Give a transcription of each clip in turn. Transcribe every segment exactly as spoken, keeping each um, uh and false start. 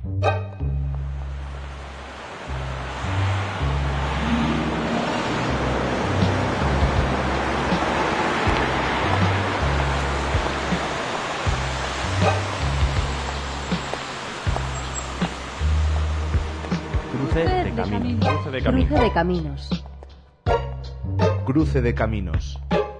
Cruce de caminos. Cruce de caminos. Cruce de caminos. Cruce de caminos.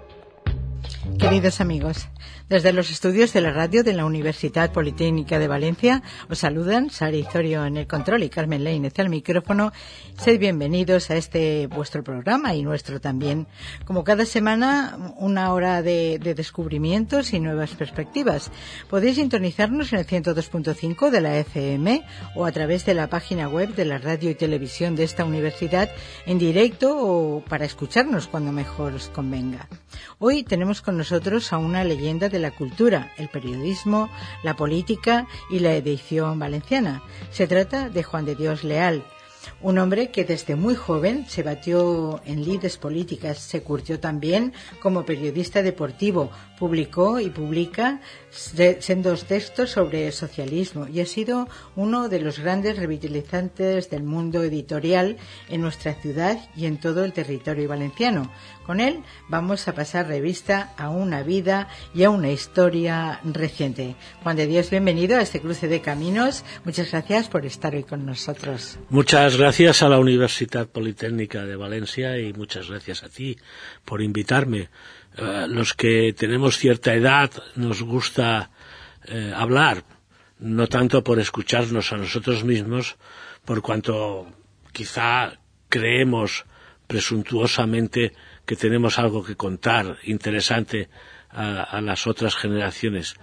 Queridos amigos, desde los estudios de la radio de la Universidad Politécnica de Valencia os saludan Sara Izorio en el control y Carmen Lainez al micrófono. Sed bienvenidos a este vuestro programa y nuestro también. Como cada semana, una hora de, de descubrimientos y nuevas perspectivas. Podéis sintonizarnos en el ciento dos punto cinco de la F M o a través de la página web de la radio y televisión de esta universidad en directo o para escucharnos cuando mejor os convenga. Hoy tenemos con nosotros a una leyenda de la cultura, el periodismo, la política y la edición valenciana. Se trata de Juan de Dios Leal, un hombre que desde muy joven se batió en lides políticas, se curtió también como periodista deportivo, publicó y publica sendos textos sobre socialismo y ha sido uno de los grandes revitalizantes del mundo editorial en nuestra ciudad y en todo el territorio valenciano. Con él vamos a pasar revista a una vida y a una historia reciente. Juan de Dios, bienvenido a este cruce de caminos. Muchas gracias por estar hoy con nosotros. Muchas gracias a la Universidad Politécnica de Valencia y muchas gracias a ti por invitarme. Uh, los que tenemos cierta edad nos gusta uh, hablar, no tanto por escucharnos a nosotros mismos, por cuanto quizá creemos presuntuosamente que tenemos algo que contar interesante a, a las otras generaciones.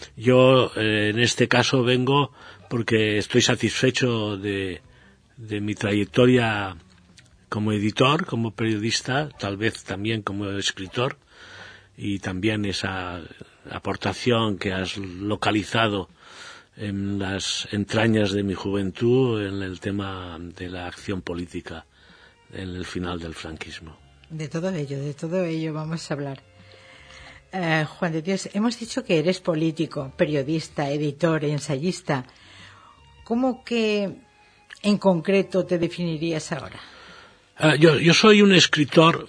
Yo eh, en este caso vengo porque estoy satisfecho de, de mi trayectoria como editor, como periodista, tal vez también como escritor, y también esa aportación que has localizado en las entrañas de mi juventud en el tema de la acción política en el final del franquismo. De todo ello, de todo ello vamos a hablar. Uh, Juan de Dios, hemos dicho que eres político, periodista, editor, ensayista. ¿Cómo que en concreto te definirías ahora? Uh, yo, yo soy un escritor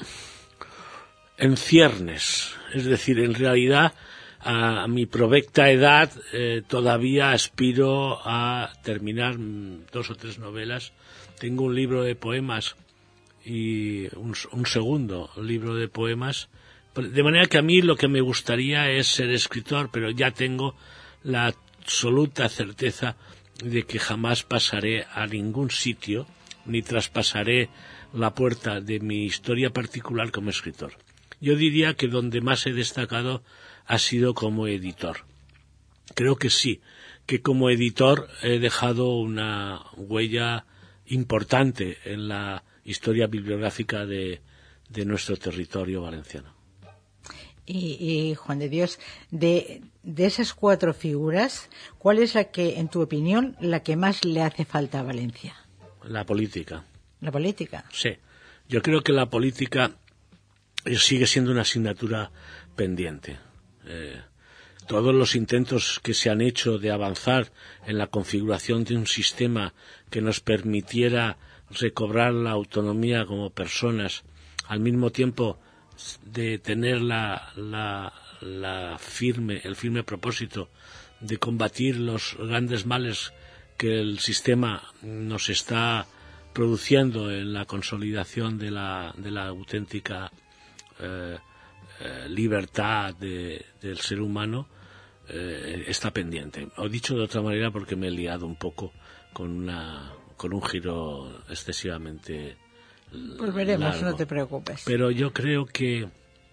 en ciernes, es decir, en realidad a, a mi provecta edad eh, todavía aspiro a terminar dos o tres novelas. Tengo un libro de poemas y un, un segundo libro de poemas, de manera que a mí lo que me gustaría es ser escritor, pero ya tengo la absoluta certeza de que jamás pasaré a ningún sitio ni traspasaré la puerta de mi historia particular como escritor. Yo diría que donde más he destacado ha sido como editor. Creo que sí, que como editor he dejado una huella importante en la historia bibliográfica de, de nuestro territorio valenciano. Y, y Juan de Dios, de, de esas cuatro figuras, ¿cuál es la que, en tu opinión, la que más le hace falta a Valencia? La política. ¿La política? Sí. Yo creo que la política sigue siendo una asignatura pendiente. Eh, todos los intentos que se han hecho de avanzar en la configuración de un sistema que nos permitiera recobrar la autonomía como personas, al mismo tiempo de tener la, la, la firme, el firme propósito de combatir los grandes males que el sistema nos está produciendo en la consolidación de la, de la auténtica eh, eh, libertad de, del ser humano, eh, está pendiente. O dicho de otra manera, porque me he liado un poco con una con un giro excesivamente Pues veremos, largo. No te preocupes. Pero yo creo que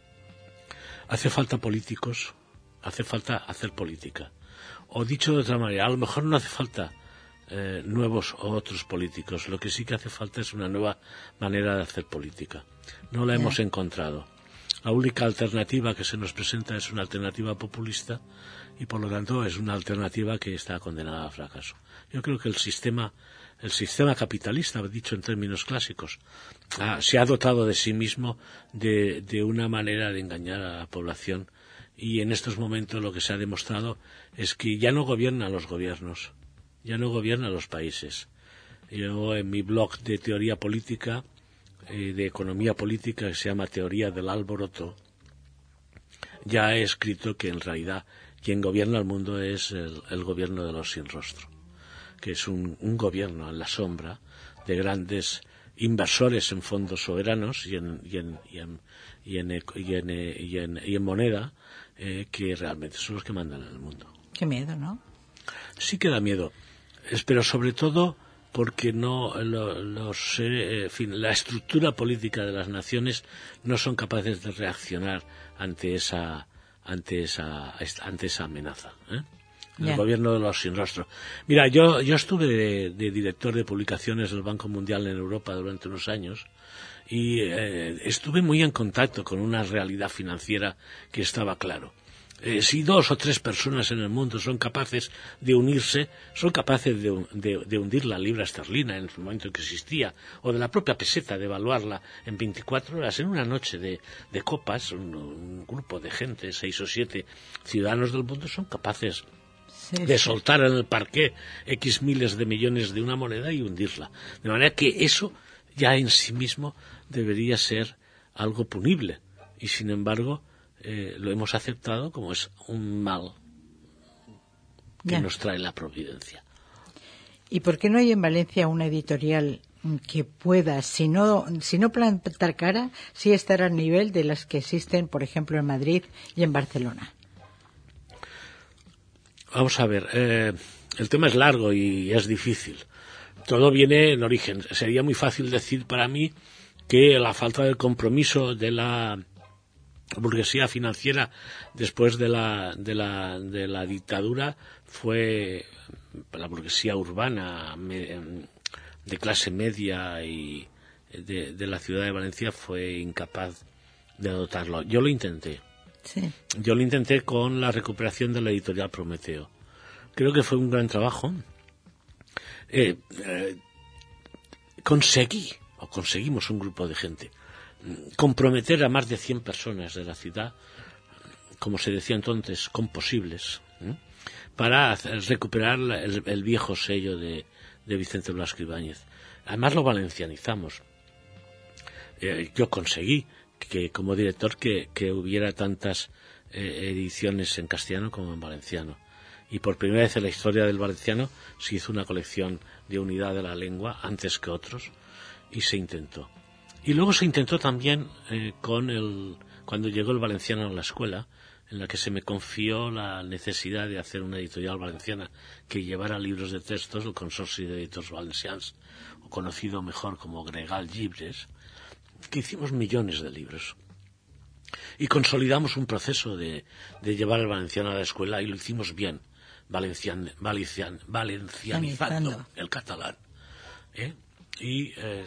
hace falta políticos, hace falta hacer política. O dicho de otra manera, a lo mejor no hace falta eh, nuevos o otros políticos. Lo que sí que hace falta es una nueva manera de hacer política. No la hemos encontrado. La única alternativa que se nos presenta es una alternativa populista y por lo tanto es una alternativa que está condenada a fracaso. Yo creo que el sistema El sistema capitalista, dicho en términos clásicos, ah, se ha dotado de sí mismo de, de una manera de engañar a la población y en estos momentos lo que se ha demostrado es que ya no gobiernan los gobiernos, ya no gobierna los países. Yo en mi blog de teoría política, eh, de economía política, que se llama Teoría del Alboroto, ya he escrito que en realidad quien gobierna el mundo es el, el gobierno de los sin rostro, que es un, un gobierno en la sombra de grandes inversores en fondos soberanos y en, y en, y en, y en, y en, y en, y en moneda, eh, que realmente son los que mandan en el mundo. Qué miedo, ¿no? Sí que da miedo, es, pero sobre todo porque no lo, los, eh, en fin, la estructura política de las naciones no son capaces de reaccionar ante esa ante esa ante esa amenaza, ¿eh? El Yeah. gobierno de los sin rostro. Mira, yo yo estuve de, de director de publicaciones del Banco Mundial en Europa durante unos años y eh, estuve muy en contacto con una realidad financiera que estaba claro. Eh, si dos o tres personas en el mundo son capaces de unirse, son capaces de, de, de hundir la libra esterlina en el momento en que existía, o de la propia peseta, de evaluarla en veinticuatro horas, en una noche de, de copas, un, un grupo de gente, seis o siete ciudadanos del mundo, son capaces Sí, de sí. soltar en el parqué X miles de millones de una moneda y hundirla. De manera que eso ya en sí mismo debería ser algo punible. Y sin embargo, eh, lo hemos aceptado como es un mal que Ya. nos trae la providencia. ¿Y por qué no hay en Valencia una editorial que pueda, si no, si no plantar cara, sí estar al nivel de las que existen, por ejemplo, en Madrid y en Barcelona? Vamos a ver, eh, el tema es largo y es difícil. Todo viene en origen. Sería muy fácil decir para mí que la falta de compromiso de la burguesía financiera después de la, de la, de la dictadura fue la burguesía urbana me, de clase media y de, de la ciudad de Valencia fue incapaz de adoptarlo. Yo lo intenté. Sí. Yo lo intenté con la recuperación de la editorial Prometeo. Creo que fue un gran trabajo. Eh, eh, conseguí, o conseguimos un grupo de gente, comprometer a más de cien personas de la ciudad, como se decía entonces, composibles, ¿eh? para hacer, recuperar el, el viejo sello de, de Vicente Blasco Ibáñez. Además lo valencianizamos. Eh, yo conseguí que como director que, que hubiera tantas eh, ediciones en castellano como en valenciano. Y por primera vez en la historia del valenciano se hizo una colección de unidad de la lengua antes que otros y se intentó. Y luego se intentó también eh, con el cuando llegó el valenciano a la escuela, en la que se me confió la necesidad de hacer una editorial valenciana que llevara libros de textos, el Consorcio de Editors Valencians, o conocido mejor como Gregal Llibres, que hicimos millones de libros. Y consolidamos un proceso de, de llevar el valenciano a la escuela y lo hicimos bien, valencian, valencian, valencianizando el catalán. ¿eh? Y eh,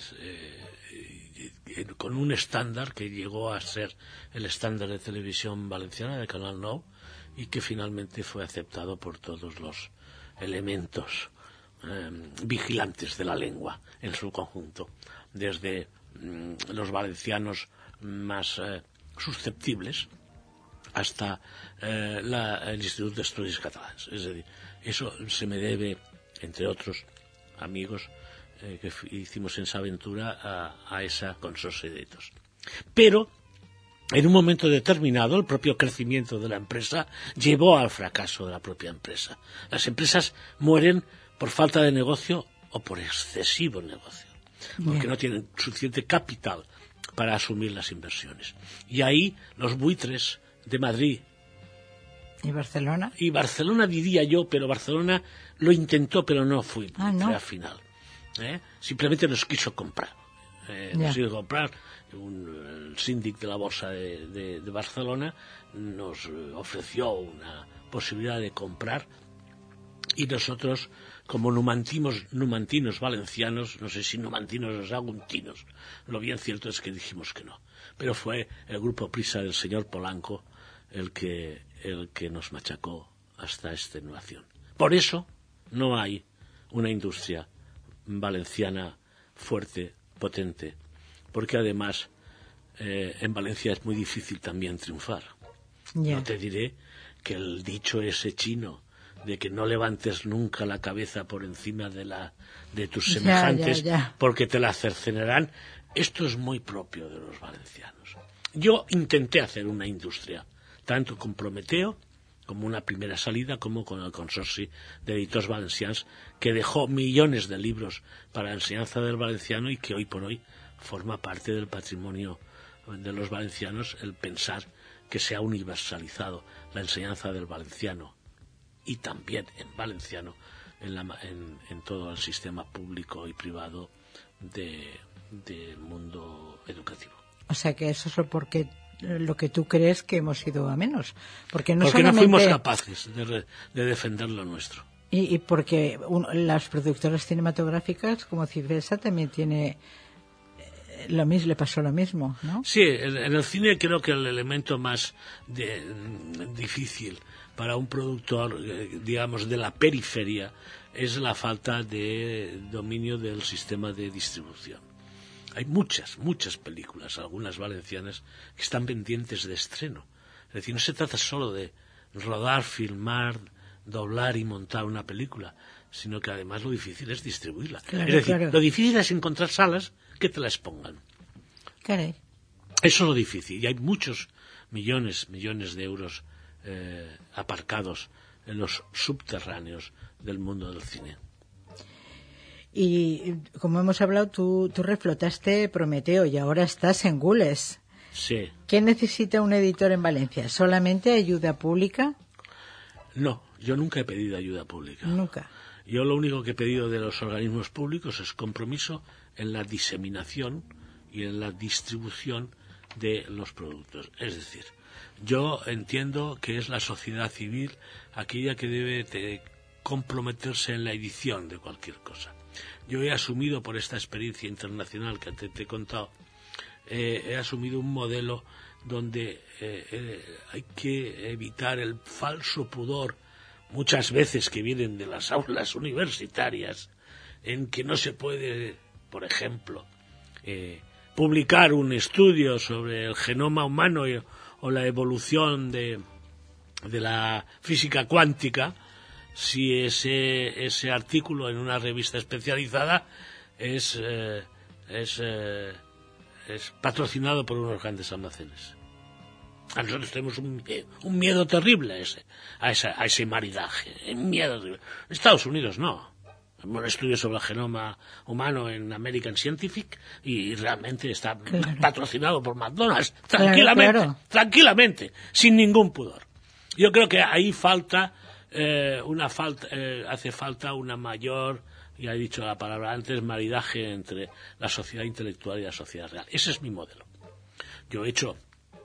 eh, con un estándar que llegó a ser el estándar de televisión valenciana de Canal nou y que finalmente fue aceptado por todos los elementos eh, vigilantes de la lengua en su conjunto, desde los valencianos más eh, susceptibles hasta eh, la, el Instituto de Estudios Catalans. Es decir, eso se me debe, entre otros amigos eh, que hicimos en esa aventura, a, a esa Consorcio de Editors. Pero en un momento determinado el propio crecimiento de la empresa llevó al fracaso de la propia empresa. Las empresas mueren por falta de negocio o por excesivo negocio, porque Bien. no tienen suficiente capital para asumir las inversiones. Y ahí los buitres de Madrid ¿Y Barcelona? Y Barcelona diría yo, pero Barcelona lo intentó, pero no fue ah, ¿no? al final. ¿eh? Simplemente nos quiso comprar. Eh, nos quiso comprar. Un, el síndic de la Bolsa de, de, de Barcelona nos ofreció una posibilidad de comprar y nosotros, como numantinos, numantinos valencianos, no sé si numantinos o saguntinos, lo bien cierto es que dijimos que no. Pero fue el grupo Prisa del señor Polanco el que, el que nos machacó hasta extenuación. Por eso no hay una industria valenciana fuerte, potente, porque además eh, en Valencia es muy difícil también triunfar. Yeah. No te diré que el dicho ese chino de que no levantes nunca la cabeza por encima de la de tus semejantes, ya, ya, ya. porque te la cercenarán. Esto es muy propio de los valencianos. Yo intenté hacer una industria, tanto con Prometeo, como una primera salida, como con el Consorci de Editors Valencians, que dejó millones de libros para la enseñanza del valenciano y que hoy por hoy forma parte del patrimonio de los valencianos el pensar que se ha universalizado la enseñanza del valenciano y también en valenciano en, la, en, en todo el sistema público y privado de, del mundo educativo. O sea que eso es lo porque lo que tú crees que hemos ido a menos, porque no porque solamente... no fuimos capaces de, re, de defender lo nuestro. Y, y porque un, las productoras cinematográficas como Cifesa también tiene lo mismo, le pasó lo mismo, ¿no? Sí, en, en el cine creo que el elemento más de, difícil para un productor, eh, digamos, de la periferia es la falta de dominio del sistema de distribución. Hay muchas, muchas películas, algunas valencianas, que están pendientes de estreno. Es decir, no se trata solo de rodar, filmar, doblar y montar una película, sino que además lo difícil es distribuirla. Claro, es decir, claro. lo difícil es encontrar salas que te la expongan. Caray. Eso es lo difícil. Y hay muchos millones, millones de euros eh, aparcados en los subterráneos del mundo del cine. Y como hemos hablado, tú, tú reflotaste Prometeo y ahora estás en Gules. Sí. ¿Qué necesita un editor en Valencia? ¿Solamente ayuda pública? No, yo nunca he pedido ayuda pública. Nunca. Yo lo único que he pedido de los organismos públicos es compromiso en la diseminación y en la distribución de los productos. Es decir, yo entiendo que es la sociedad civil aquella que debe de comprometerse en la edición de cualquier cosa. Yo he asumido por esta experiencia internacional que te, te he contado, eh, he asumido un modelo donde eh, eh, hay que evitar el falso pudor muchas veces que vienen de las aulas universitarias en que no se puede, por ejemplo, eh, publicar un estudio sobre el genoma humano y, o la evolución de, de la física cuántica si ese, ese artículo en una revista especializada es, eh, es, eh, es patrocinado por unos grandes almacenes. A nosotros tenemos un, un miedo terrible a ese, a, esa, a ese maridaje, un miedo terrible. En Estados Unidos no. Un estudio sobre el genoma humano en American Scientific y realmente está claro. patrocinado por McDonald's, tranquilamente, claro, claro. tranquilamente, sin ningún pudor. Yo creo que ahí falta eh, una falta, eh, hace falta una mayor, ya he dicho la palabra antes, maridaje entre la sociedad intelectual y la sociedad real. Ese es mi modelo. Yo he hecho,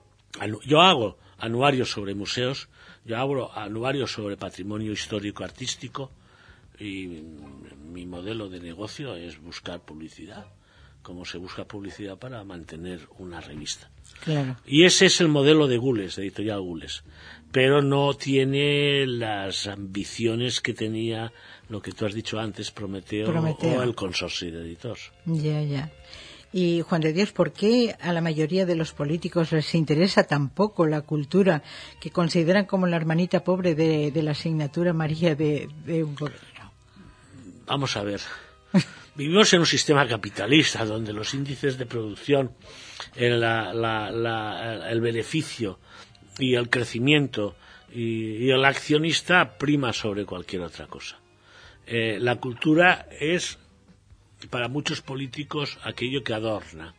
yo hago anuarios sobre museos, yo hago anuarios sobre patrimonio histórico artístico. Y mi modelo de negocio es buscar publicidad, como se busca publicidad para mantener una revista. Claro. Y ese es el modelo de Gules, de Editorial Gules, pero no tiene las ambiciones que tenía lo que tú has dicho antes, Prometeo, Prometeo. o el Consorci de Editors. Ya, ya. Y Juan de Dios, ¿por qué a la mayoría de los políticos les interesa tan poco la cultura que consideran como la hermanita pobre de, de la asignatura María de, de un gobierno? Vamos a ver, vivimos en un sistema capitalista donde los índices de producción, el, la, la, la, el beneficio y el crecimiento y, y el accionista prima sobre cualquier otra cosa. Eh, la cultura es, para muchos políticos, aquello que adorna.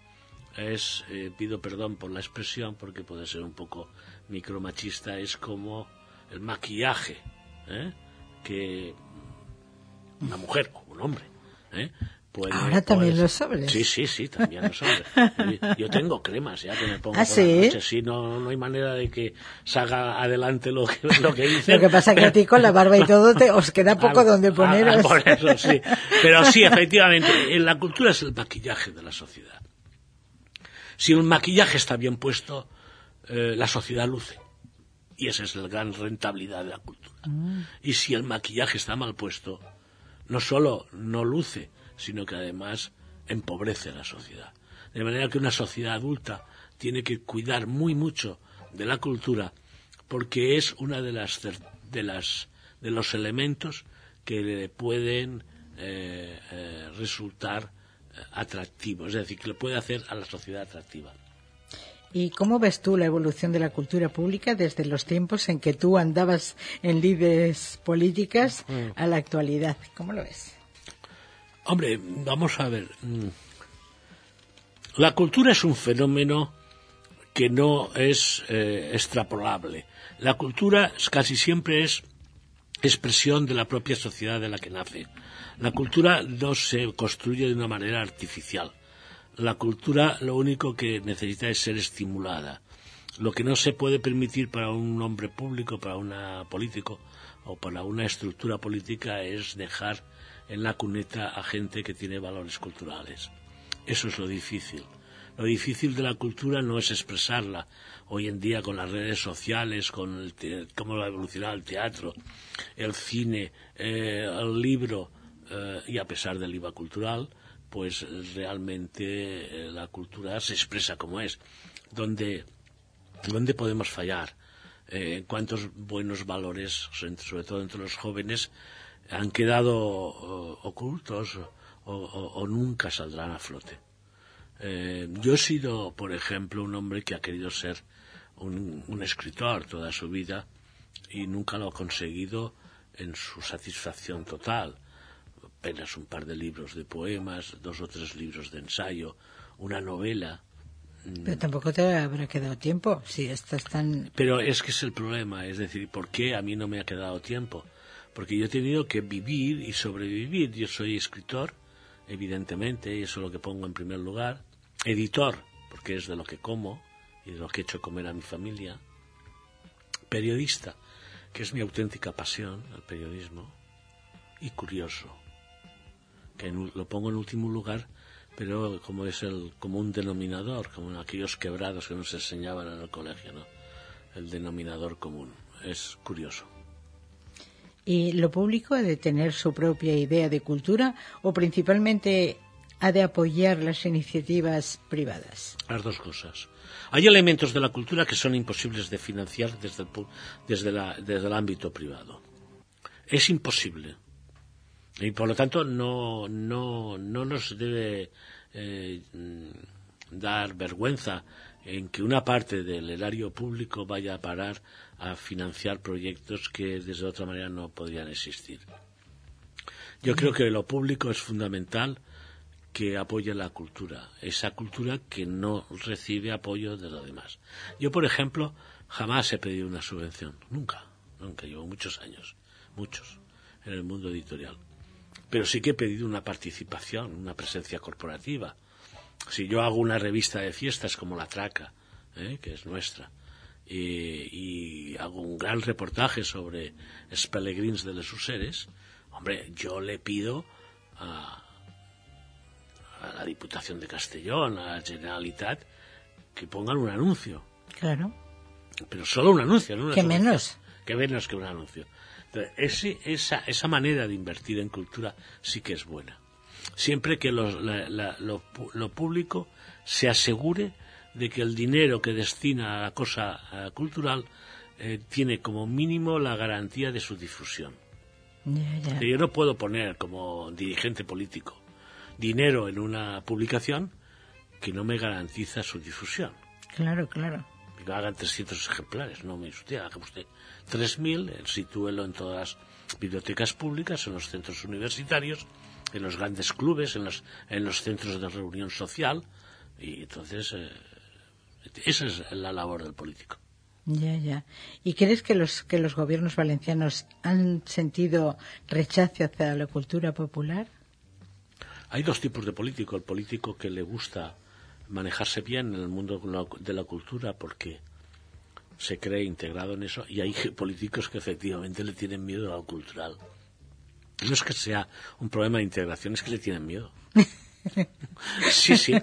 Es, eh, pido perdón por la expresión porque puede ser un poco micromachista, es como el maquillaje, ¿eh? que una mujer o un hombre ¿eh? puede, ahora también puede... los hombres. Sí, sí, sí, también los hombres. Yo tengo cremas ya que me pongo ¿Ah, por sí? la noche. Sí, no, no hay manera de que salga adelante lo que, lo que dicen. Lo que pasa es que a ti con la barba y todo te, os queda poco a, donde poneros. A, a, por eso, sí. Pero sí, efectivamente, en la cultura es el maquillaje de la sociedad. Si el maquillaje está bien puesto, eh, la sociedad luce. Y esa es la gran rentabilidad de la cultura. Mm. Y si el maquillaje está mal puesto, no solo no luce, sino que además empobrece a la sociedad. De manera que una sociedad adulta tiene que cuidar muy mucho de la cultura porque es una de las, de las de los elementos que le pueden eh, eh, resultar eh, atractivos, es decir, que le puede hacer a la sociedad atractiva. ¿Y cómo ves tú la evolución de la cultura pública desde los tiempos en que tú andabas en lides políticas mm. a la actualidad? ¿Cómo lo ves? Hombre, vamos a ver. La cultura es un fenómeno que no es eh, extrapolable. La cultura casi siempre es expresión de la propia sociedad de la que nace. La cultura no se construye de una manera artificial. La cultura lo único que necesita es ser estimulada. Lo que no se puede permitir para un hombre público, para un político o para una estructura política es dejar en la cuneta a gente que tiene valores culturales. Eso es lo difícil. Lo difícil de la cultura no es expresarla. Hoy en día con las redes sociales, con el te- cómo ha evolucionado el teatro, el cine, eh, el libro, eh, y a pesar del I V A cultural, pues realmente eh, la cultura se expresa como es. ¿Dónde, dónde podemos fallar? Eh, ¿Cuántos buenos valores, sobre todo entre los jóvenes, han quedado uh, ocultos o, o, o nunca saldrán a flote? Eh, yo he sido, por ejemplo, un hombre que ha querido ser un, un escritor toda su vida y nunca lo ha conseguido en su satisfacción total. Apenas un par de libros de poemas, dos o tres libros de ensayo, una novela. Pero tampoco te habrá quedado tiempo, si estás tan... Pero es que es el problema, es decir, ¿por qué a mí no me ha quedado tiempo? Porque yo he tenido que vivir y sobrevivir. Yo soy escritor, evidentemente, y eso es lo que pongo en primer lugar. Editor, porque es de lo que como y de lo que he hecho comer a mi familia. Periodista, que es mi auténtica pasión, el periodismo. Y curioso, que en, lo pongo en último lugar, pero como es el común denominador, como en aquellos quebrados que nos enseñaban en el colegio, ¿no? El denominador común. Es curioso. ¿Y lo público ha de tener su propia idea de cultura o principalmente ha de apoyar las iniciativas privadas? Las dos cosas. Hay elementos de la cultura que son imposibles de financiar desde el, desde la, desde el ámbito privado. Es imposible. Y por lo tanto no, no, no nos debe eh, dar vergüenza en que una parte del erario público vaya a parar a financiar proyectos que desde otra manera no podrían existir. Yo creo que lo público es fundamental que apoye la cultura, esa cultura que no recibe apoyo de lo demás. Yo, por ejemplo, jamás he pedido una subvención, nunca, nunca, llevo muchos años, muchos, en el mundo editorial. Pero sí que he pedido una participación, una presencia corporativa. Si yo hago una revista de fiestas como La Traca, ¿eh? que es nuestra, y, y hago un gran reportaje sobre els pelegrins de les Useres, hombre, yo le pido a, a la Diputación de Castellón, a la Generalitat, que pongan un anuncio. Claro. Pero solo un anuncio, ¿no? ¿Qué menos? Que menos que un anuncio. Entonces, ese, esa, esa manera de invertir en cultura sí que es buena. Siempre que los, la, la, lo, lo público se asegure de que el dinero que destina a la cosa a cultural eh, tiene como mínimo la garantía de su difusión. Ya, ya. Yo no puedo poner como dirigente político dinero en una publicación que no me garantiza su difusión. Claro, claro. Que hagan trescientos ejemplares, no me usted, haga usted tres mil, sitúelo en todas las bibliotecas públicas, en los centros universitarios, en los grandes clubes, en los, en los centros de reunión social, y entonces eh, esa es la labor del político. Ya, ya. ¿Y crees que los que los gobiernos valencianos han sentido rechazo hacia la cultura popular? Hay dos tipos de político, el político que le gusta manejarse bien en el mundo de la cultura porque se cree integrado en eso, y hay políticos que efectivamente le tienen miedo a lo cultural. No es que sea un problema de integración, es que le tienen miedo. Sí, sí.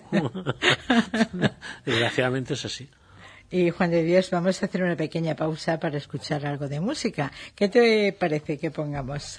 Desgraciadamente es así. Y Juan de Dios, vamos a hacer una pequeña pausa para escuchar algo de música. ¿Qué te parece que pongamos?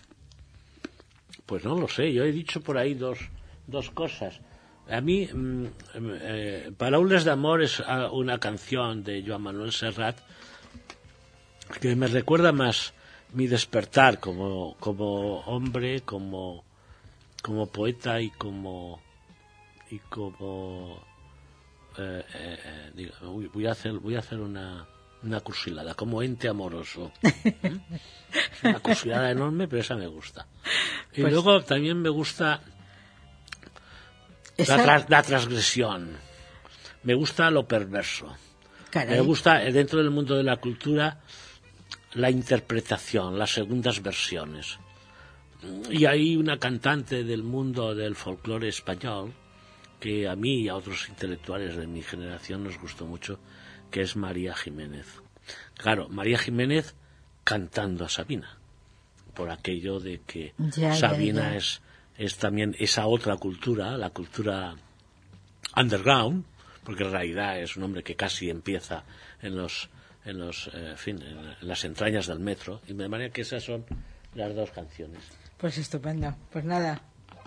Pues no lo sé, yo he dicho por ahí dos, dos cosas. A mí, eh, Paraules d'amor es una canción de Joan Manuel Serrat que me recuerda más, mi despertar como, como hombre, como, como poeta y como y como eh, eh, digo, voy a hacer voy a hacer una una cursilada como ente amoroso. ¿Mm? Es una cursilada enorme, pero esa me gusta. Y pues, luego también me gusta esa... la, tra- la transgresión. Me gusta lo perverso. Caray. Me gusta dentro del mundo de la cultura la interpretación, las segundas versiones. Y hay una cantante del mundo del folclore español que a mí y a otros intelectuales de mi generación nos gustó mucho, que es María Jiménez. Claro, María Jiménez cantando a Sabina, por aquello de que ya, Sabina ya, ya. Es, es también esa otra cultura, la cultura underground, porque en realidad es un hombre que casi empieza en los en los eh, en fin, en las entrañas del metro, y de manera que esas son las dos canciones. Pues estupendo. Pues nada,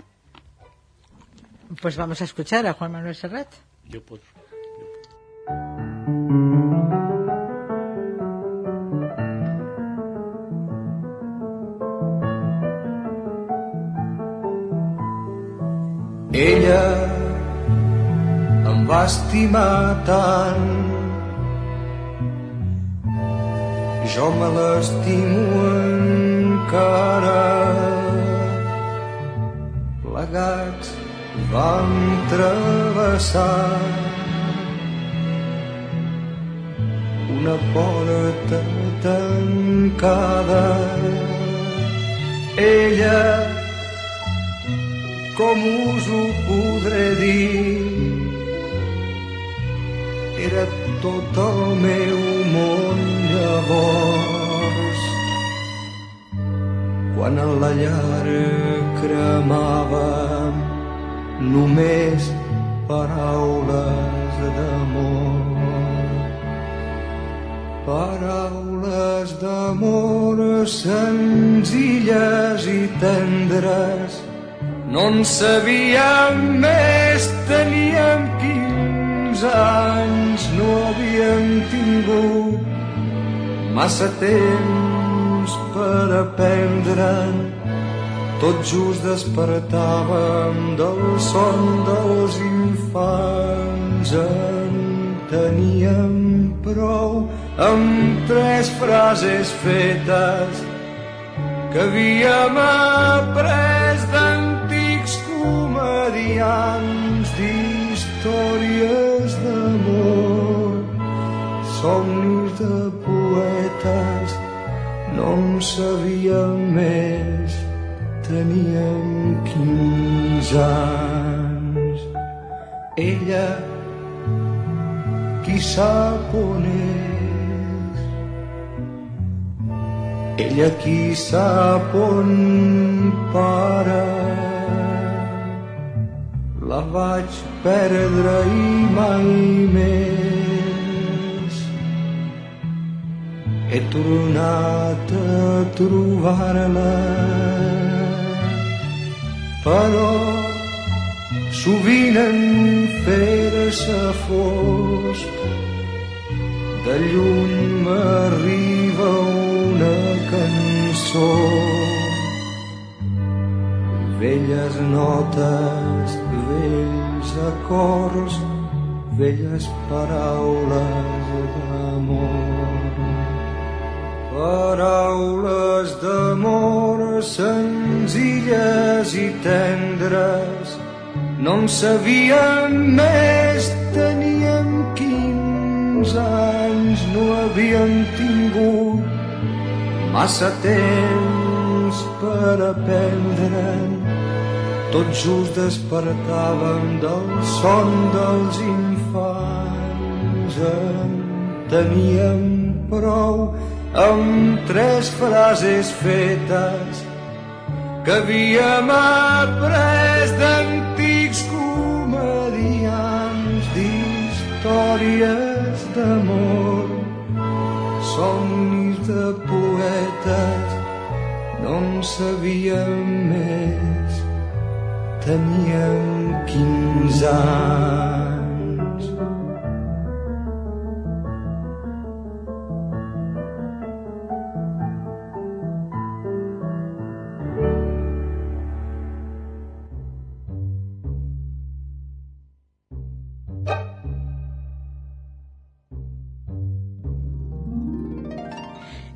pues vamos a escuchar a Juan Manuel Serrat. Yo puedo. Ella em va estimar tant, jo me l'estimo encara. Plegats vam travessar una porta tancada. Ella, com us ho podré dir, era tot el meu món llavors. Quan en la llar cremava només paraules d'amor. Paraules d'amor senzilles i tendres. No en sabíem més, teníem quinze anys, no havíem tingut massa temps per aprendre'n. Tot just despertàvem del son dels infants. En teníem prou amb tres frases fetes que havíem après d'antics comediants, d'històries d'amor, somnis de poetes. No en sabíem més, teníem quinze anys. Ella, qui sap on és? Ella, qui sap on para? La vaig perdre i mai més he tornat a trobar-la. Però sovint en fer-se fosc de lluny m'arriba una cançó, velles notes, vells acords, velles paraules d'amor. Paraules d'amor senzilles i tendres. No en sabíem més, teníem quinze anys, no havíem tingut massa temps per aprendre'n. Tot just despertàvem del son dels infants. En teníem prou amb tres frases fetes que havíem après d'antics comediants, d'històries d'amor, somnis de poetes. No en sabíem més, teníem quinze anys.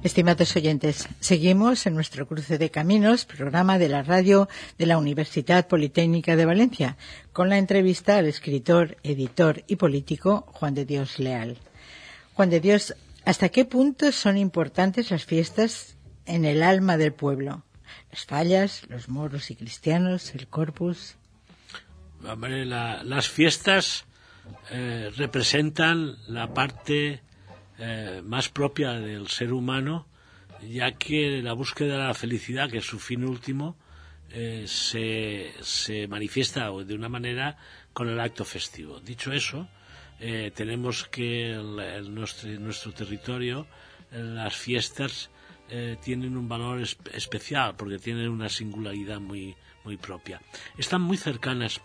Estimados oyentes, seguimos en nuestro cruce de caminos, programa de la radio de la Universidad Politécnica de Valencia, con la entrevista al escritor, editor y político Juan de Dios Leal. Juan de Dios, ¿hasta qué punto son importantes las fiestas en el alma del pueblo? Las fallas, los moros y cristianos, el Corpus. Hombre, la, las fiestas eh, representan la parte eh, más propia del ser humano, ya que la búsqueda de la felicidad, que es su fin último, eh, se, se manifiesta de una manera con el acto festivo. Dicho eso, eh, tenemos que el, el nuestro, nuestro territorio, las fiestas eh, tienen un valor es, especial porque tienen una singularidad muy, muy propia. Están muy cercanas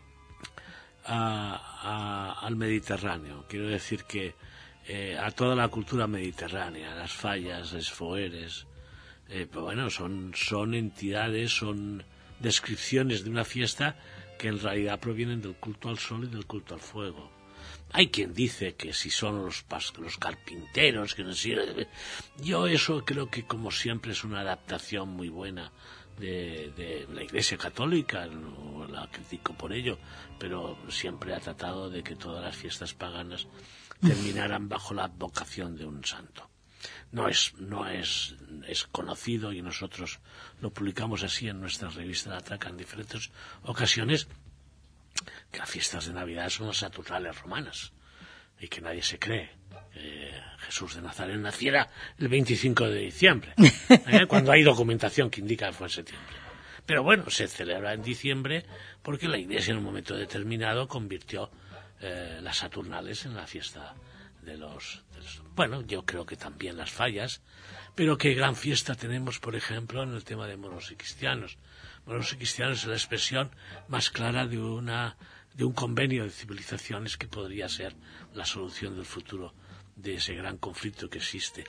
A, a, al Mediterráneo. Quiero decir que eh, a toda la cultura mediterránea, las fallas, los foeres, eh, pues bueno, son, son entidades, son descripciones de una fiesta que en realidad provienen del culto al sol y del culto al fuego. Hay quien dice que si son los, los carpinteros, que no sé, yo eso creo que como siempre es una adaptación muy buena De, de la Iglesia Católica, no la critico por ello, pero siempre ha tratado de que todas las fiestas paganas terminaran bajo la advocación de un santo. No es, no es, es conocido, y nosotros lo publicamos así en nuestra revista La Traca en diferentes ocasiones, que las fiestas de Navidad son las Saturnales romanas, y que nadie se cree que Jesús de Nazaret naciera el veinticinco de diciembre, ¿eh? Cuando hay documentación que indica que fue en septiembre. Pero bueno, se celebra en diciembre porque la Iglesia en un momento determinado convirtió eh, las Saturnales en la fiesta de los, de los... Bueno, yo creo que también las fallas, pero qué gran fiesta tenemos, por ejemplo, en el tema de moros y cristianos. Moros y cristianos es la expresión más clara de una de un convenio de civilizaciones que podría ser la solución del futuro de ese gran conflicto que existe.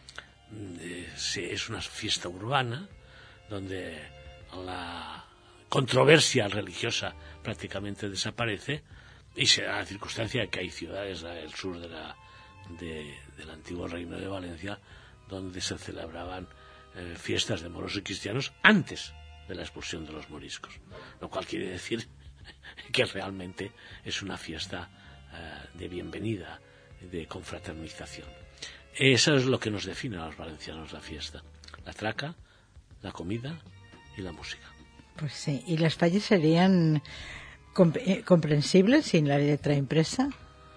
Es una fiesta urbana donde la controversia religiosa prácticamente desaparece, y se da la circunstancia de que hay ciudades del sur de la, de, del antiguo Reino de Valencia donde se celebraban eh, fiestas de moros y cristianos antes de la expulsión de los moriscos, lo cual quiere decir que realmente es una fiesta uh, de bienvenida, de confraternización. Eso es lo que nos define a los valencianos, la fiesta: la traca, la comida y la música. Pues sí, ¿y las fallas serían comp- comprensibles sin la letra impresa?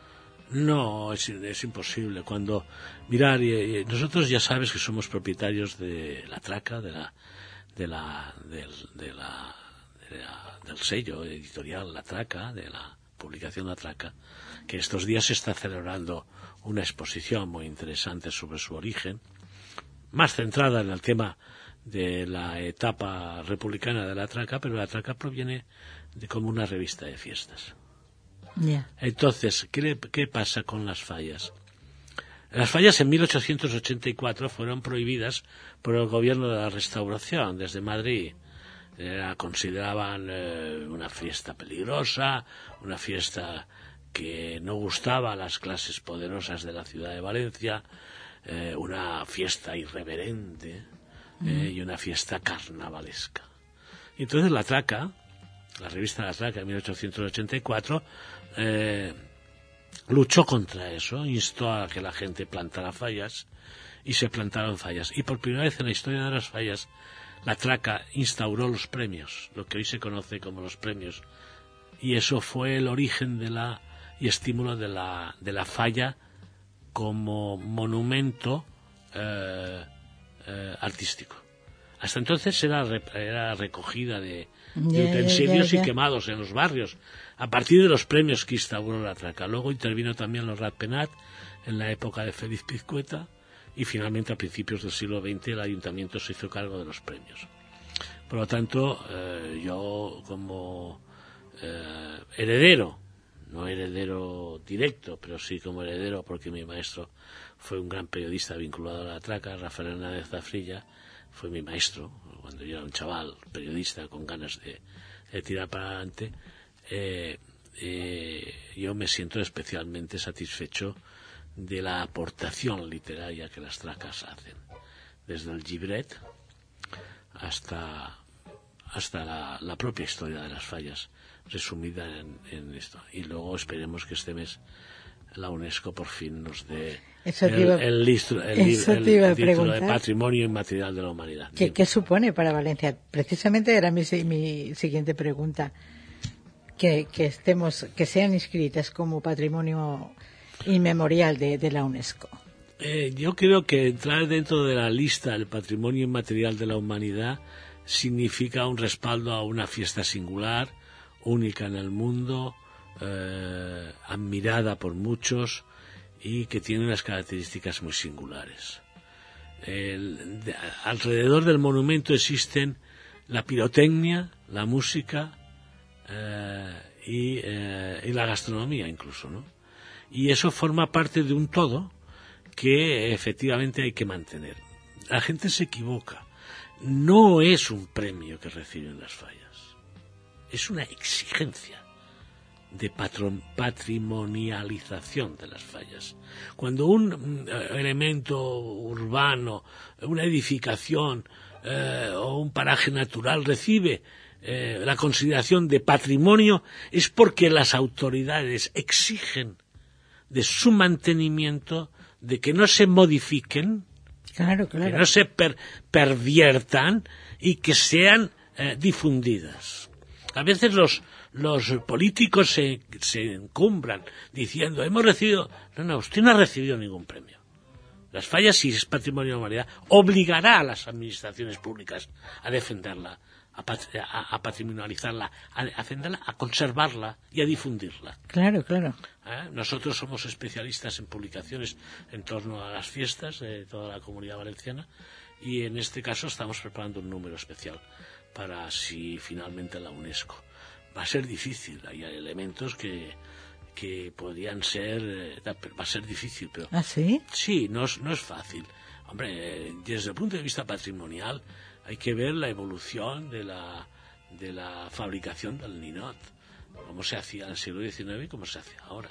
No, es, es imposible. Cuando mirar, y, y nosotros ya sabes que somos propietarios de la traca, de la, de la, del, de la, de la del sello editorial La Traca, de la publicación La Traca, que estos días se está celebrando una exposición muy interesante sobre su origen, más centrada en el tema de la etapa republicana de La Traca, pero La Traca proviene de como una revista de fiestas. Yeah. Entonces, ¿qué, ¿qué pasa con las fallas? Las fallas en mil ochocientos ochenta y cuatro fueron prohibidas por el gobierno de la Restauración desde Madrid. La consideraban eh, una fiesta peligrosa, una fiesta que no gustaba a las clases poderosas de la ciudad de Valencia, eh, una fiesta irreverente eh, y una fiesta carnavalesca. Y entonces La Traca, la revista La Traca en mil ochocientos ochenta y cuatro, eh, luchó contra eso, instó a que la gente plantara fallas, y se plantaron fallas. Y por primera vez en la historia de las fallas, La Traca instauró los premios, lo que hoy se conoce como los premios, y eso fue el origen de la y estímulo de la de la falla como monumento eh, eh, artístico. Hasta entonces era, era recogida de, de yeah, utensilios yeah, yeah. y quemados en los barrios, a partir de los premios que instauró La Traca. Luego intervino también los Ratpenat en la época de Félix Pizcueta, y finalmente a principios del siglo veinte el ayuntamiento se hizo cargo de los premios. Por lo tanto, eh, yo como eh, heredero, no heredero directo, pero sí como heredero, porque mi maestro fue un gran periodista vinculado a La Traca, Rafael Hernández Zafrilla, fue mi maestro cuando yo era un chaval periodista con ganas de, de tirar para adelante. Eh, eh, yo me siento especialmente satisfecho de la aportación literaria que las tracas hacen, desde el llibret hasta hasta la, la propia historia de las fallas, resumida en, en esto. Y luego esperemos que este mes la UNESCO por fin nos dé el, iba, el, listro, el, el, el, el título de Patrimonio Inmaterial de la Humanidad. ¿Qué, ¿Qué supone para Valencia? Precisamente era mi, mi siguiente pregunta. Que, que estemos, que sean inscritas como patrimonio inmemorial de, de la UNESCO. Eh, yo creo que entrar dentro de la lista del patrimonio inmaterial de la humanidad significa un respaldo a una fiesta singular, única en el mundo, eh, admirada por muchos y que tiene unas características muy singulares. El, de, alrededor del monumento existen la pirotecnia, la música, Eh, y, eh, y la gastronomía incluso, ¿no? Y eso forma parte de un todo que efectivamente hay que mantener. La gente se equivoca. No es un premio que reciben las fallas, es una exigencia de patron, patrimonialización de las fallas. Cuando un uh, elemento urbano, una edificación eh, o un paraje natural recibe Eh, la consideración de patrimonio, es porque las autoridades exigen de su mantenimiento, de que no se modifiquen, claro, claro. que no se per, perviertan y que sean eh, difundidas. A veces los, los políticos se, se encumbran diciendo hemos recibido... No, no, usted no ha recibido ningún premio. Las fallas, si es patrimonio de la humanidad, obligará a las administraciones públicas a defenderla, a, pat a, a patrimonializarla, a defenderla, a conservarla y a difundirla. Claro, claro. ¿Eh? Nosotros somos especialistas en publicaciones en torno a las fiestas de toda la Comunidad Valenciana y en este caso estamos preparando un número especial para si finalmente la UNESCO. Va a ser difícil, hay elementos que, que podrían ser, eh, va a ser difícil, pero... ¿Ah, sí? Sí, no es, no es fácil. Hombre, desde el punto de vista patrimonial hay que ver la evolución de la, de la fabricación del ninot, cómo se hacía en el siglo diecinueve y cómo se hace ahora.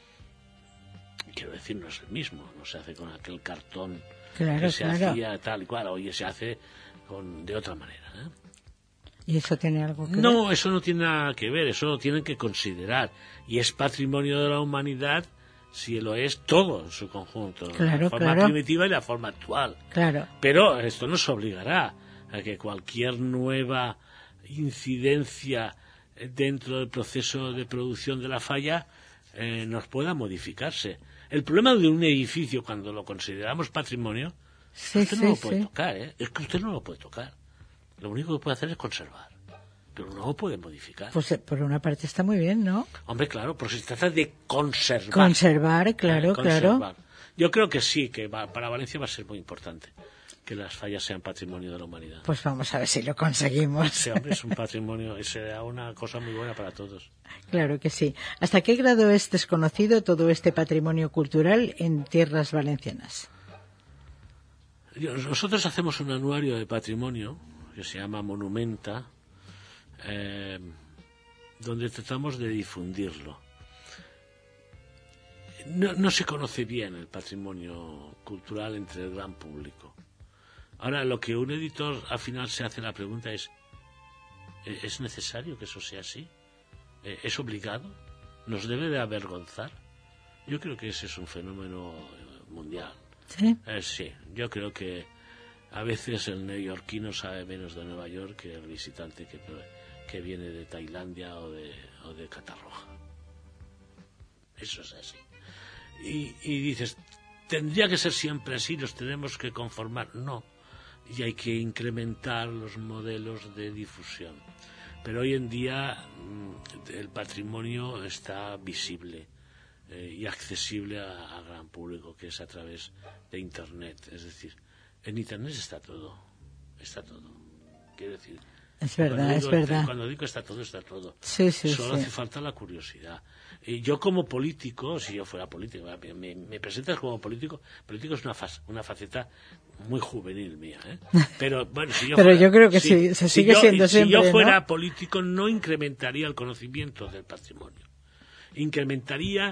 Quiero decir, no es el mismo, no se hace con aquel cartón claro, que se claro. hacía tal y cual, hoy se hace con, de otra manera, ¿eh? ¿Y eso tiene algo que ver? No, eso no tiene nada que ver, eso lo tienen que considerar. Y es patrimonio de la humanidad si lo es todo en su conjunto, claro, la forma claro. primitiva y la forma actual. Claro. Pero esto nos obligará a que cualquier nueva incidencia dentro del proceso de producción de la falla eh, nos pueda modificarse. El problema de un edificio, cuando lo consideramos patrimonio, sí, usted sí, no lo puede sí. tocar, ¿eh? Es que usted no lo puede tocar. Lo único que puede hacer es conservar, pero no lo puede modificar. Pues por una parte está muy bien, ¿no? Hombre, claro, pero se trata de conservar. Conservar, claro, eh, conservar. claro. Yo creo que sí, que va, para Valencia va a ser muy importante que las fallas sean patrimonio de la humanidad. Pues vamos a ver si lo conseguimos. Sí, hombre, es un patrimonio y será una cosa muy buena para todos. Claro que sí. ¿Hasta qué grado es desconocido todo este patrimonio cultural en tierras valencianas? Nosotros hacemos un anuario de patrimonio que se llama Monumenta, eh, donde tratamos de difundirlo. No, no se conoce bien el patrimonio cultural entre el gran público. Ahora, lo que un editor al final se hace la pregunta es, ¿es necesario que eso sea así? ¿Es obligado? ¿Nos debe de avergonzar? Yo creo que ese es un fenómeno mundial. ¿Sí? Eh, sí, yo creo que a veces el neoyorquino sabe menos de Nueva York que el visitante que, que viene de Tailandia o de, o de Catarroja. Eso es así. Y, y dices, ¿tendría que ser siempre así? ¿Nos tenemos que conformar? No. Y hay que incrementar los modelos de difusión. Pero hoy en día el patrimonio está visible eh, y accesible a, a gran público, que es a través de Internet. Es decir, en Internet está todo. Está todo. Quiero decir... Es verdad, digo, es verdad. Cuando digo está todo, está todo. Sí, sí, Solo sí. hace falta la curiosidad. Y yo como político, si yo fuera político, me, me presentas como político, político es una, fa una faceta muy juvenil mía, ¿eh? Pero bueno, si yo Pero fuera, yo creo que si, sí, se sigue si yo, siendo si siempre, yo fuera ¿no? político no incrementaría el conocimiento del patrimonio. Incrementaría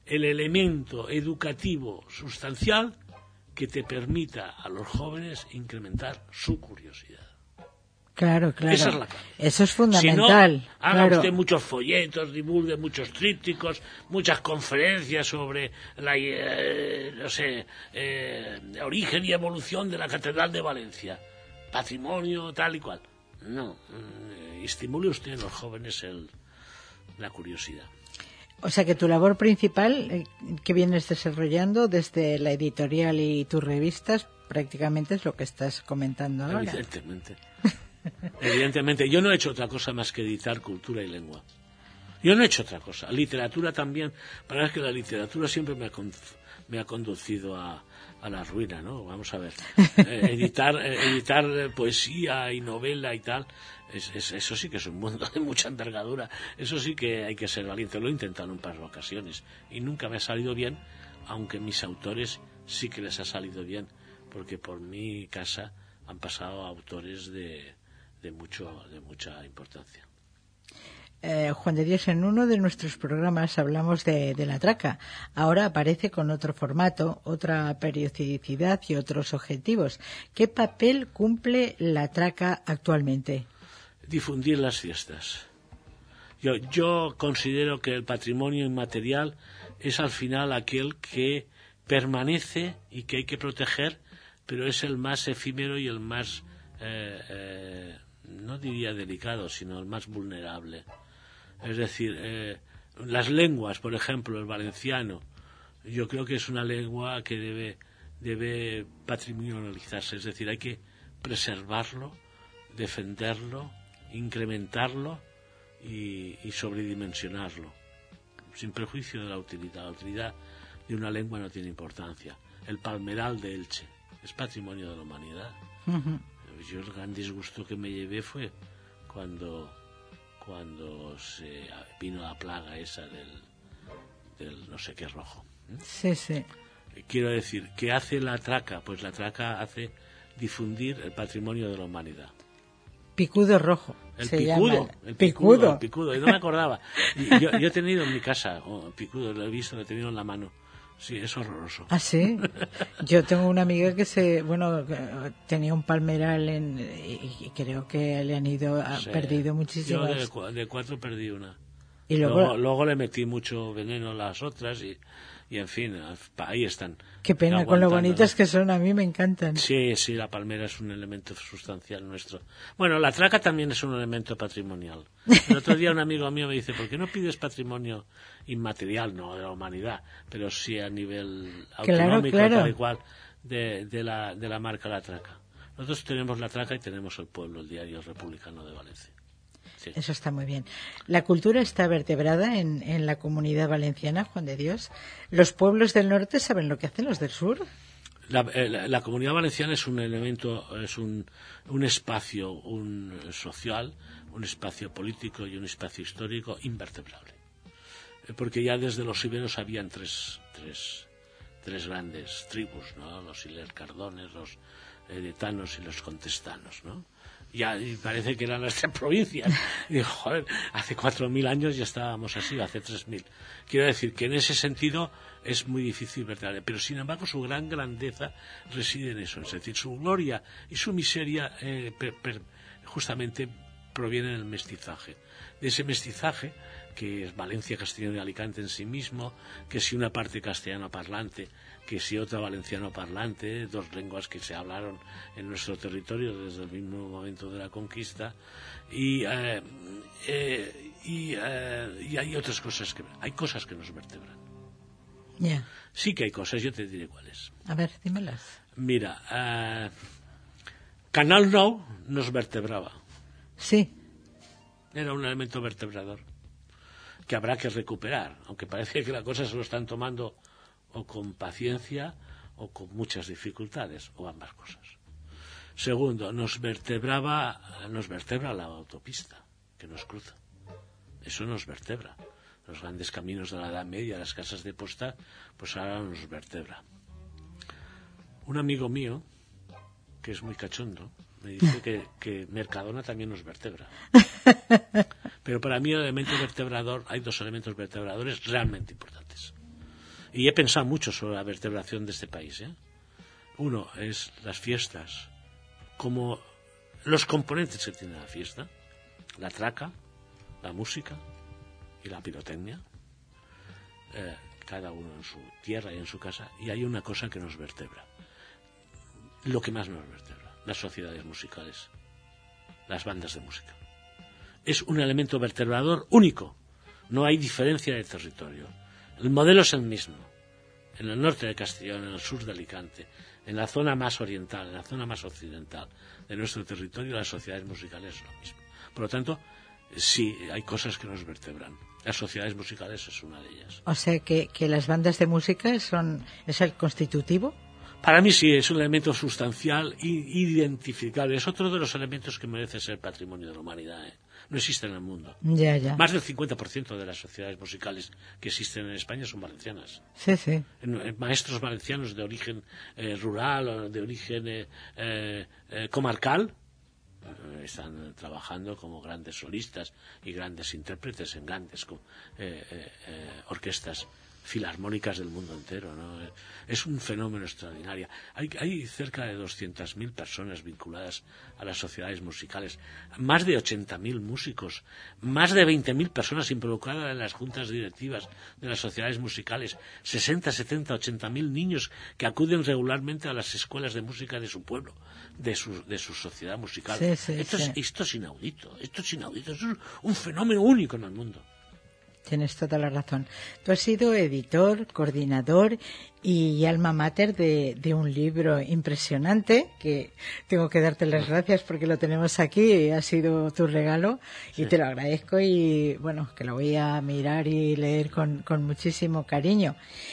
el elemento educativo sustancial que te permita a los jóvenes incrementar su curiosidad. Claro, claro. Esa es la clave. Eso es fundamental. Si no, haga claro. usted muchos folletos, divulgue muchos trípticos, muchas conferencias sobre la, eh, no sé, eh, origen y evolución de la Catedral de Valencia, patrimonio tal y cual. No, eh, estimule usted en los jóvenes el, la curiosidad. O sea que tu labor principal, eh, que vienes desarrollando desde la editorial y tus revistas, prácticamente es lo que estás comentando ahora. Evidentemente. Evidentemente, yo no he hecho otra cosa más que editar Cultura y Lengua. Yo no he hecho otra cosa. Literatura también, para ver que la literatura siempre me ha, con, me ha conducido a, a la ruina, ¿no? Vamos a ver. Eh, editar eh, editar poesía y novela y tal, es, es, eso sí que es un mundo de mucha envergadura. Eso sí que hay que ser valiente. Lo he intentado en un par de ocasiones y nunca me ha salido bien, aunque mis autores sí que les ha salido bien, porque por mi casa han pasado autores de de mucho de mucha importancia. Eh, Juan de Dios, en uno de nuestros programas hablamos de, de la traca. Ahora aparece con otro formato, otra periodicidad y otros objetivos. ¿Qué papel cumple la traca actualmente? Difundir las fiestas. Yo, yo considero que el patrimonio inmaterial es al final aquel que permanece y que hay que proteger, pero es el más efímero y el más eh, eh, no diría delicado, sino el más vulnerable. Es decir, eh, las lenguas, por ejemplo, el valenciano, yo creo que es una lengua que debe, debe patrimonializarse, es decir, hay que preservarlo, defenderlo, incrementarlo y, y sobredimensionarlo, sin perjuicio de la utilidad. La utilidad de una lengua no tiene importancia. El palmeral de Elche es patrimonio de la humanidad. Uh-huh. Yo el gran disgusto que me llevé fue cuando cuando se vino la plaga esa del, del no sé qué rojo. ¿eh? Sí, sí. Quiero decir, ¿qué hace la traca? Pues la traca hace difundir el patrimonio de la humanidad. Picudo rojo. El se picudo, llama. el picudo, picudo. el picudo, y no me acordaba. Y yo, yo he tenido en mi casa oh, picudo, lo he visto, lo he tenido en la mano. Sí, es horroroso. ¿Ah, sí? Yo tengo una amiga que se, bueno, tenía un palmeral en, y creo que le han ido, ha Sí. perdido muchísimas. Yo de, de cuatro perdí una. Y luego, luego, luego le metí mucho veneno a las otras y, y en fin, ahí están. Qué pena, con lo bonitas que son, a mí me encantan. Sí, sí, la palmera es un elemento sustancial nuestro. Bueno, la traca también es un elemento patrimonial. El otro día un amigo mío me dice, ¿por qué no pides patrimonio inmaterial, no de la humanidad, pero sí a nivel autonómico, claro, claro. tal y cual, de, de, la, de la marca La Traca? Nosotros tenemos La Traca y tenemos El Pueblo, el diario republicano de Valencia. Sí. Eso está muy bien. La cultura está vertebrada en, en la comunidad valenciana, Juan de Dios. ¿Los pueblos del norte saben lo que hacen los del sur? La, eh, la, la comunidad valenciana es un elemento, es un, un espacio un social, un espacio político y un espacio histórico invertebrable. Eh, porque ya desde los iberos habían tres, tres, tres grandes tribus, ¿no? Los ilercardones, los heretanos y los contestanos, ¿no? Ya y parece que eran las tres provincias. Y digo, joder, hace cuatro mil años ya estábamos así, hace tres mil. Quiero decir que en ese sentido es muy difícil vertebrarle, pero sin embargo su gran grandeza reside en eso, es decir, su gloria y su miseria eh, per, per, justamente provienen del mestizaje. De ese mestizaje, que es Valencia, Castellón y Alicante en sí mismo, que si una parte castellano parlante, que si otra valenciano parlante, dos lenguas que se hablaron en nuestro territorio desde el mismo momento de la conquista, y, eh, eh, y, eh, y hay otras cosas que hay cosas que nos vertebran. Ya. Yeah. Sí que hay cosas, yo te diré cuáles. A ver, dímelas. Mira, eh, Canal Nou nos vertebraba. Sí. Era un elemento vertebrador que habrá que recuperar, aunque parece que la cosa se lo están tomando o con paciencia o con muchas dificultades, o ambas cosas. Segundo, nos vertebraba, nos vertebra la autopista que nos cruza. Eso nos vertebra. Los grandes caminos de la Edad Media, las casas de posta, pues ahora nos vertebra. Un amigo mío, que es muy cachondo, me dice que, que Mercadona también nos vertebra. Pero para mí el elemento vertebrador, hay dos elementos vertebradores realmente importantes. Y he pensado mucho sobre la vertebración de este país, ¿eh? Uno es las fiestas, como los componentes que tiene la fiesta, la traca, la música y la pirotecnia, eh, cada uno en su tierra y en su casa, y hay una cosa que nos vertebra, lo que más nos vertebra, las sociedades musicales, las bandas de música. Es un elemento vertebrador único, no hay diferencia de territorio. El modelo es el mismo, en el norte de Castellón, en el sur de Alicante, en la zona más oriental, en la zona más occidental de nuestro territorio, las sociedades musicales es lo mismo. Por lo tanto, sí, hay cosas que nos vertebran. Las sociedades musicales es una de ellas. O sea, que, que las bandas de música son es el constitutivo. Para mí sí, es un elemento sustancial e identificable. Es otro de los elementos que merece ser patrimonio de la humanidad, ¿eh? No existe en el mundo. Ya, ya. Más del cincuenta por ciento de las sociedades musicales que existen en España son valencianas. Sí, sí. En, en maestros valencianos de origen eh, rural o de origen eh, eh, eh, comarcal eh, están trabajando como grandes solistas y grandes intérpretes en grandes eh, eh, eh, orquestas filarmónicas del mundo entero, ¿no? Es un fenómeno extraordinario. Hay, hay cerca de doscientas mil personas vinculadas a las sociedades musicales, más de ochenta mil músicos, más de veinte mil personas involucradas en las juntas directivas de las sociedades musicales, sesenta, setenta, ochenta mil niños que acuden regularmente a las escuelas de música de su pueblo, de su, de su sociedad musical. Sí, sí, esto, sí. Es, esto es inaudito, esto es inaudito, es un, un fenómeno único en el mundo. Tienes toda la razón. Tú has sido editor, coordinador y alma mater de, de un libro impresionante que tengo que darte las gracias porque lo tenemos aquí y ha sido tu regalo y sí. Te lo agradezco y bueno, que lo voy a mirar y leer con, con muchísimo cariño.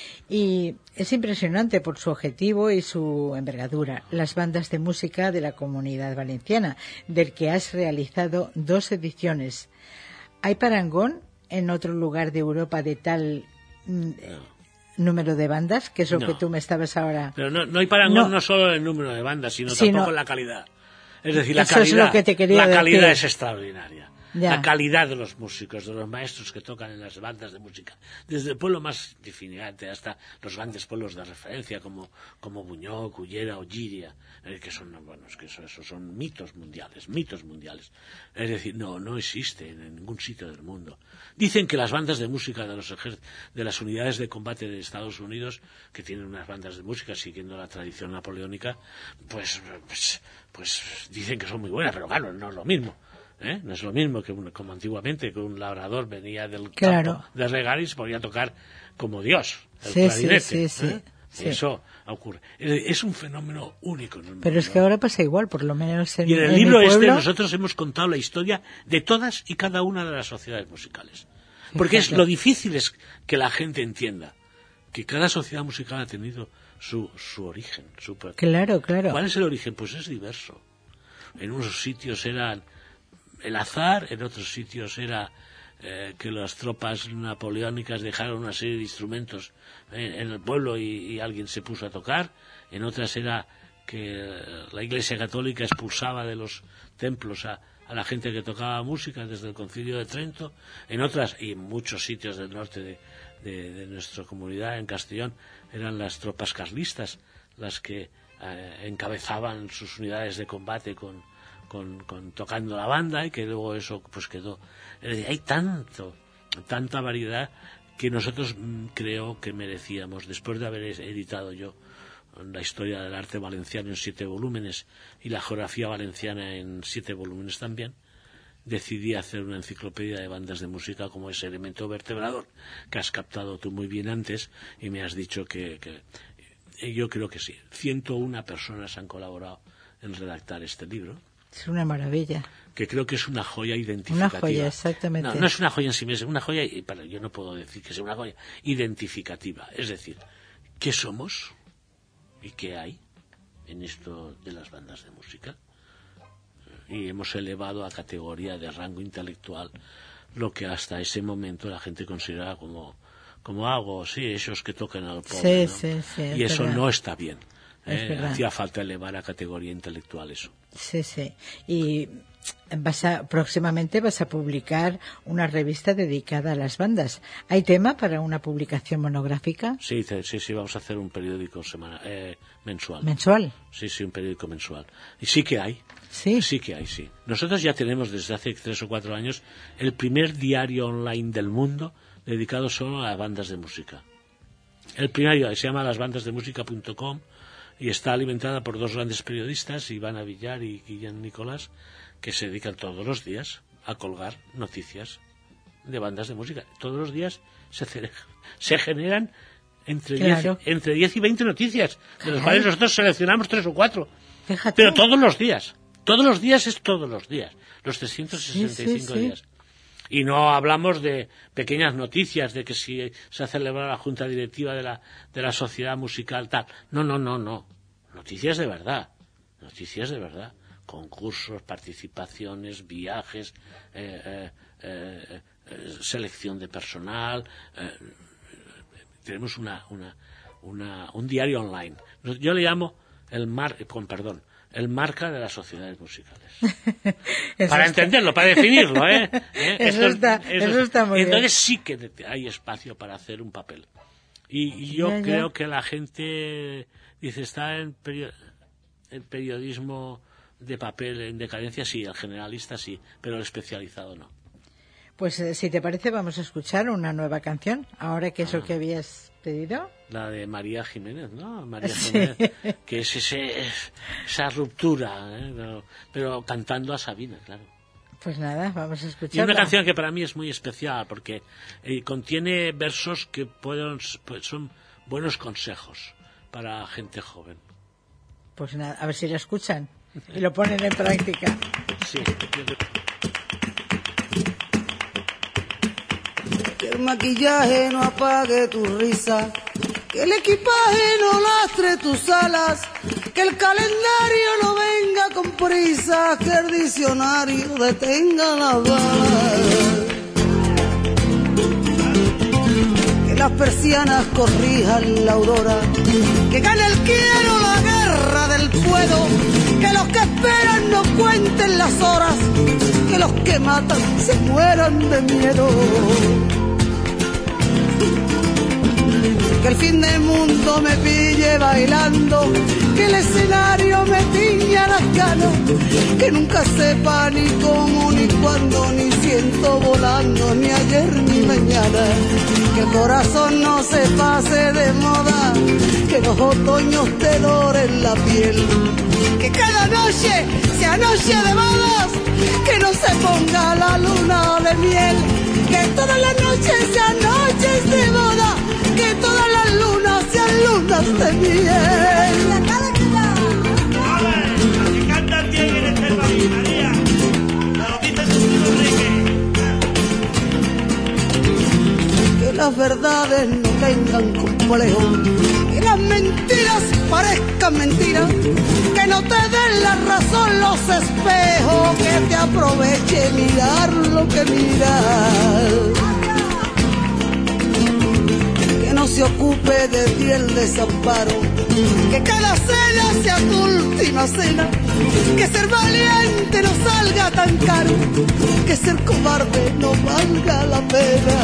Y es impresionante por su objetivo y su envergadura. Las bandas de música de la Comunidad Valenciana, del que has realizado dos ediciones. ¿Hay parangón en otro lugar de Europa de tal mm, no. número de bandas? Que es lo no. que tú me estabas ahora... Pero no, no hay parangón no. no solo en el número de bandas, sino sí, tampoco no. en la calidad. Es decir, la Eso calidad, es lo que te quería la calidad decir. es extraordinaria. Ya. La calidad de los músicos, de los maestros que tocan en las bandas de música, desde el pueblo más definante hasta los grandes pueblos de referencia como, como Buñol, Cullera o Llíria, eh, que son, bueno, es que eso, eso son mitos mundiales, mitos mundiales. Es decir, no, no existe en, en ningún sitio del mundo. Dicen que las bandas de música de, los ejer- de las unidades de combate de Estados Unidos, que tienen unas bandas de música siguiendo la tradición napoleónica, pues, pues, pues dicen que son muy buenas, pero claro, no es lo mismo. ¿Eh? No es lo mismo que un, como antiguamente, que un labrador venía del claro. campo de regar y se podía tocar como Dios, el sí, clarinete. Sí, sí, ¿eh? sí, Eso sí. ocurre. Es, es un fenómeno único en el mundo. Pero es que ahora pasa igual, por lo menos en Y en el en libro mi pueblo... este nosotros hemos contado la historia de todas y cada una de las sociedades musicales. Porque es, lo difícil es que la gente entienda que cada sociedad musical ha tenido su, su origen. Su... Claro, claro. ¿Cuál es el origen? Pues es diverso. En unos sitios eran el azar, en otros sitios era eh, que las tropas napoleónicas dejaron una serie de instrumentos en, en el pueblo y, y alguien se puso a tocar, en otras era que la Iglesia Católica expulsaba de los templos a, a la gente que tocaba música desde el Concilio de Trento, en otras, y en muchos sitios del norte de, de, de nuestra comunidad, en Castellón, eran las tropas carlistas las que eh, encabezaban sus unidades de combate con Con, con tocando la banda y que luego eso pues quedó. Hay tanto, tanta variedad que nosotros mm, creo que merecíamos, después de haber editado yo la historia del arte valenciano en siete volúmenes y la geografía valenciana en siete volúmenes también, decidí hacer una enciclopedia de bandas de música como ese elemento vertebrador que has captado tú muy bien antes y me has dicho que, que yo creo que sí. ciento una personas han colaborado en redactar este libro. Es una maravilla. Que creo que es una joya identificativa. Una joya, exactamente. No, no es una joya en sí misma, es una joya, y para, yo no puedo decir que sea una joya, identificativa. Es decir, ¿qué somos y qué hay en esto de las bandas de música? Y hemos elevado a categoría de rango intelectual lo que hasta ese momento la gente consideraba como, como algo, sí, esos que tocan al pobre, sí, ¿no? sí, sí, y eso verdad. no está bien. Es Eh, hacía falta elevar a categoría intelectual eso. Sí, sí. Y vas a, próximamente vas a publicar una revista dedicada a las bandas. ¿Hay tema para una publicación monográfica? Sí, sí, sí, vamos a hacer un periódico semana, eh, mensual. ¿Mensual? Sí, sí, un periódico mensual. Y sí que hay. Sí. Sí que hay, sí. Nosotros ya tenemos desde hace tres o cuatro años el primer diario online del mundo dedicado solo a bandas de música. El primer diario se llama las bandas de música punto com y está alimentada por dos grandes periodistas, Ivana Villar y Guillén Nicolás, que se dedican todos los días a colgar noticias de bandas de música. Todos los días se, se generan entre, claro. diez, entre diez y veinte noticias, de claro. las cuales nosotros seleccionamos tres o cuatro. Fíjate. Pero todos los días. Todos los días es todos los días. Los trescientos sesenta y cinco sí, sí, sí. días. Y no hablamos de pequeñas noticias de que si se ha celebrado la junta directiva de la, de la sociedad musical tal. No, no, no, no. Noticias de verdad. Noticias de verdad. Concursos, participaciones, viajes, eh, eh, eh, eh, selección de personal. Eh, tenemos una, una, una, un diario online. Yo le llamo el mar, con perdón, el marca de las sociedades musicales. Para está... entenderlo, para definirlo, ¿eh? ¿Eh? Eso, Esto, está, eso, eso está muy entonces bien. sí que hay espacio para hacer un papel. Y, y yo ya, creo ya. que la gente dice, está en perio, el periodismo de papel en decadencia, sí, el generalista sí, pero el especializado no. Pues eh, si te parece vamos a escuchar una nueva canción, ahora que es Ah. lo que habías pedido. La de María Jiménez, ¿no? María Sí. Jiménez, que es ese, esa ruptura, ¿eh? pero, pero cantando a Sabina, claro. Pues nada, vamos a Y escucharla. una canción que para mí es muy especial porque eh, contiene versos que pueden, pues son buenos consejos para gente joven. Pues nada, a ver si la escuchan y lo ponen en práctica. Sí. Que el maquillaje no apague tu risa, que el equipaje no lastre tus alas, que el calendario no venga con prisa, que el diccionario detenga las balas, que las persianas corrijan la aurora, que gane el quiero la guerra del puedo, que los que esperan no cuenten las horas, que los que matan se mueran de miedo. Que el fin del mundo me pille bailando, que el escenario me tiña las ganas, que nunca sepa ni cómo, ni cuándo, ni siento volando, ni ayer ni mañana, que el corazón no se pase de moda, que los otoños te doren la piel, que cada noche sea noche de bodas, que no se ponga la luna de miel, que todas las noches sean noches de boda, que todas las lunas sean lunas de miel. Que cantan bien en este país, María. Lo dice su tío Enrique. Que las verdades no tengan complejo, que las mentiras parezcan mentiras, que no te den la razón los espejos, que te aproveche mirar lo que miras. No se ocupe de ti el desamparo, que cada cena sea tu última cena, que ser valiente no salga tan caro, que ser cobarde no valga la pena,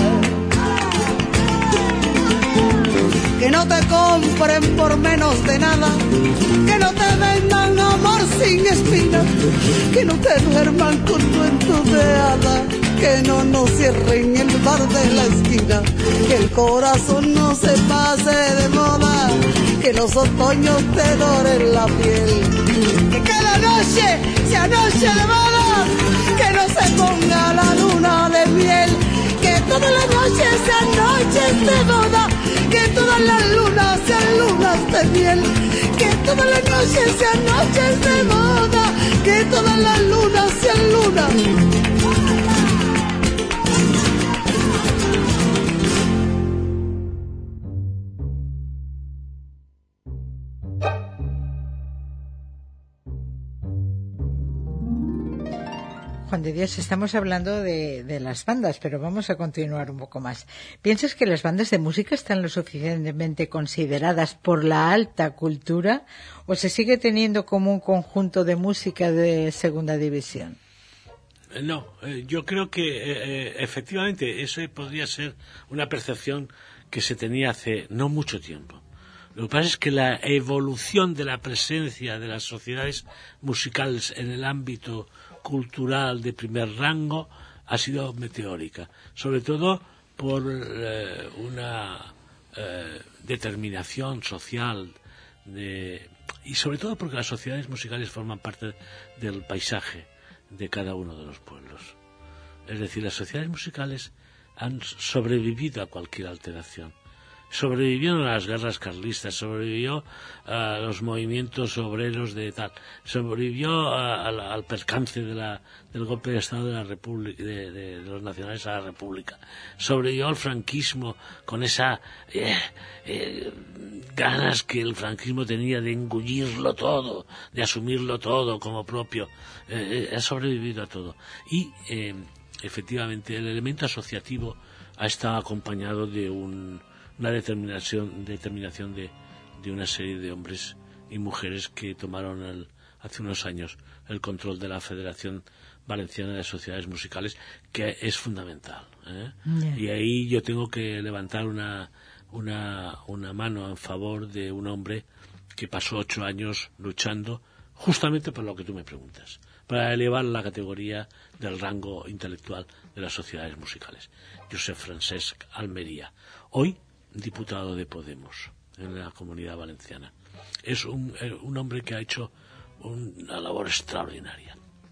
que no te compren por menos de nada, que no te vendan amor sin espina, que no te duerman con cuentos de hadas, que no nos cierren el bar de la esquina, que el corazón no se pase de moda, que los otoños te doren la piel, que cada noche sea noche de boda, que no se ponga la luna de miel, que todas las noches sean noches de boda, que todas las lunas sean lunas de miel, que todas las noches sean noches de boda, que todas las lunas sean lunas. Juan de Dios, estamos hablando de, de las bandas, pero vamos a continuar un poco más. ¿Piensas que las bandas de música están lo suficientemente consideradas por la alta cultura o se sigue teniendo como un conjunto de música de segunda división? No, eh, yo creo que eh, efectivamente eso podría ser una percepción que se tenía hace no mucho tiempo. Lo que pasa es que la evolución de la presencia de las sociedades musicales en el ámbito cultural de primer rango ha sido meteórica, sobre todo por eh, una eh, determinación social de, y sobre todo porque las sociedades musicales forman parte del paisaje de cada uno de los pueblos. Es decir, las sociedades musicales han sobrevivido a cualquier alteración. Sobrevivieron a las guerras carlistas, sobrevivió a los movimientos obreros de tal, sobrevivió a, a, al percance de la, del golpe de Estado de la República, de, de, de los nacionales a la República, sobrevivió al franquismo con esa eh, eh, ganas que el franquismo tenía de engullirlo todo, de asumirlo todo como propio, eh, eh, ha sobrevivido a todo. Y eh, efectivamente el elemento asociativo ha estado acompañado de un una determinación determinación de, de una serie de hombres y mujeres que tomaron el, hace unos años el control de la Federación Valenciana de Sociedades Musicales, que es fundamental, ¿eh? Yeah. Y ahí yo tengo que levantar una, una, una mano en favor de un hombre que pasó ocho años luchando justamente por lo que tú me preguntas, para elevar la categoría del rango intelectual de las sociedades musicales. Josep Francesc Almería, hoy diputado de Podemos en la Comunidad Valenciana. Es un, un hombre que ha hecho una labor extraordinaria.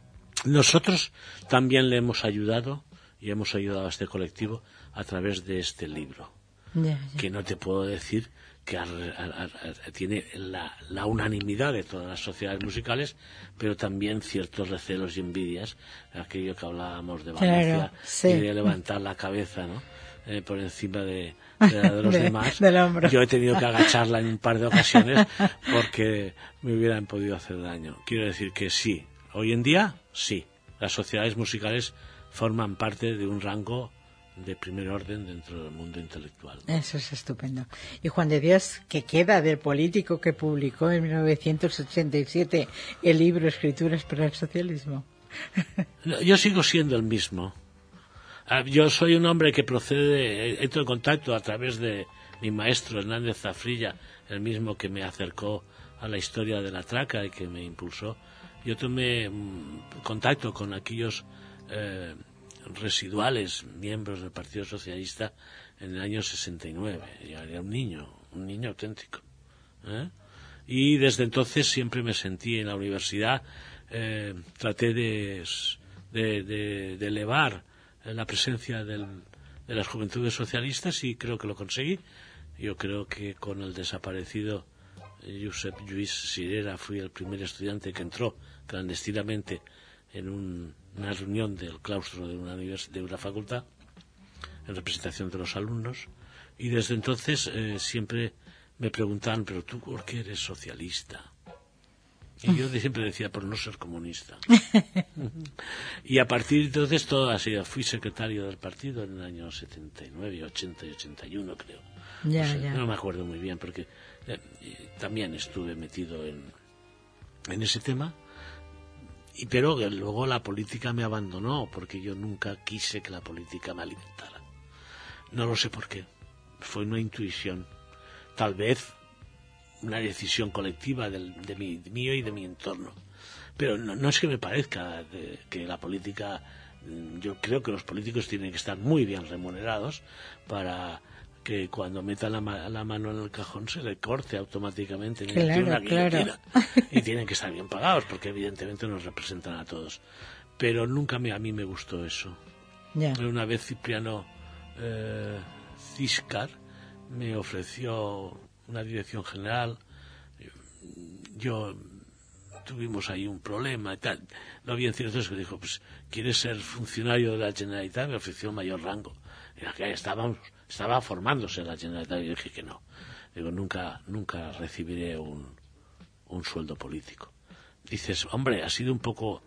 Nosotros también le hemos ayudado y hemos ayudado a este colectivo a través de este libro, yeah, yeah. que no te puedo decir que a, a, a, tiene la, la unanimidad de todas las sociedades musicales, pero también ciertos recelos y envidias, aquello que hablábamos de Valencia, claro, sí. y de levantar la cabeza, ¿no? Eh, por encima de, de, de los de, demás. Yo he tenido que agacharla en un par de ocasiones porque me hubieran podido hacer daño. Quiero decir que sí, hoy en día sí, las sociedades musicales forman parte de un rango de primer orden dentro del mundo intelectual, ¿no? Eso es estupendo. Y Juan de Dios, ¿qué queda del político que publicó en mil novecientos ochenta y siete el libro Escrituras para el Socialismo? No, yo sigo siendo el mismo. Yo soy un hombre que procede, entro en contacto a través de mi maestro Hernández Zafrilla, el mismo que me acercó a la historia de la traca y que me impulsó. Yo tomé contacto con aquellos eh, residuales miembros del Partido Socialista en el año sesenta y nueve. Yo era un niño, un niño auténtico, ¿eh? Y desde entonces siempre me sentí en la universidad, eh, traté de, de, de, de elevar la presencia del, de las juventudes socialistas y creo que lo conseguí. Yo creo que con el desaparecido Josep Lluís Cirera fui el primer estudiante que entró clandestinamente en un, una reunión del claustro de una, univers- de una facultad en representación de los alumnos, y desde entonces eh, siempre me preguntaban, pero tú ¿por qué eres socialista? Y yo siempre decía, por no ser comunista. Y a partir de entonces todo ha sido. Fui secretario del partido en el año setenta y nueve, ochenta y ochenta y uno, creo. Ya, o sea, ya. No me acuerdo muy bien, porque eh, también estuve metido en, en ese tema. Y pero luego la política me abandonó, porque yo nunca quise que la política me alimentara. No lo sé por qué. Fue una intuición. Tal vez una decisión colectiva del, de mi de mío y de mi entorno, pero no, no es que me parezca de, que la política, yo creo que los políticos tienen que estar muy bien remunerados para que cuando metan la, la mano en el cajón se le corte automáticamente claro, una claro. Y tienen que estar bien pagados porque evidentemente nos representan a todos, pero nunca me, a mí me gustó eso. Yeah. Una vez Cipriano eh, Ciscar me ofreció una dirección general, yo tuvimos ahí un problema y tal, lo bien cierto es que dijo, pues ¿quieres ser funcionario de la Generalitat? Me ofreció mayor rango, y que estábamos, estaba formándose la Generalitat y dije que no, digo nunca, nunca recibiré un, un sueldo político. Dices, hombre, ha sido un poco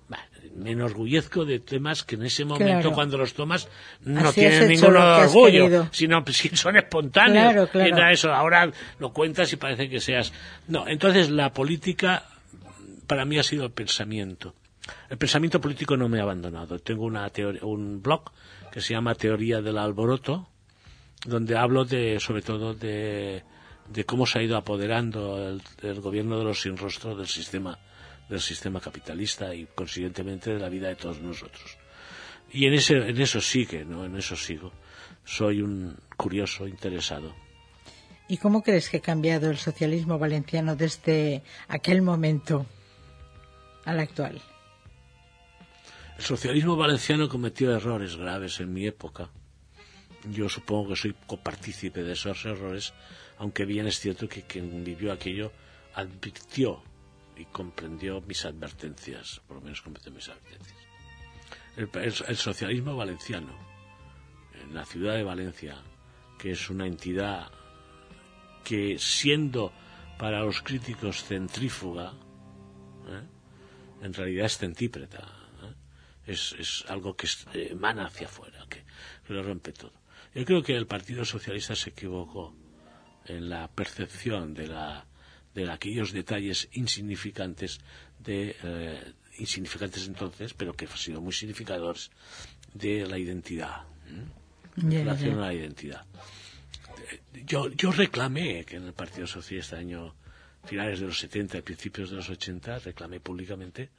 me enorgullezco de temas que en ese momento, claro, cuando los tomas, no así tienen ninguno de orgullo, sino si son espontáneos. Claro, claro. Era eso, ahora lo cuentas y parece que seas... No, entonces la política para mí ha sido el pensamiento. El pensamiento político no me ha abandonado. Tengo una teoría, un blog que se llama Teoría del Alboroto, donde hablo de, sobre todo de, de cómo se ha ido apoderando el, el gobierno de los sin rostro del sistema del sistema capitalista y consiguientemente de la vida de todos nosotros. Y en ese en eso sigue, ¿no? En eso sigo. Soy un curioso interesado. ¿Y cómo crees que ha cambiado el socialismo valenciano desde aquel momento al actual? El socialismo valenciano cometió errores graves en mi época. Yo supongo que soy copartícipe de esos errores, aunque bien es cierto que quien vivió aquello advirtió y comprendió mis advertencias, por lo menos comprendió mis advertencias. El, el, el socialismo valenciano, en la ciudad de Valencia, que es una entidad que, siendo para los críticos centrífuga, ¿eh? en realidad es centípreta, ¿eh? es, es algo que es, eh, emana hacia afuera, que, que lo rompe todo. Yo creo que el Partido Socialista se equivocó en la percepción de la de aquellos detalles insignificantes de eh, insignificantes entonces, pero que han sido muy significadores de la identidad, ¿eh? en yeah, relación yeah. a la identidad. Yo yo reclamé que en el Partido Socialista, año finales de los setenta y principios de los ochenta, reclamé públicamente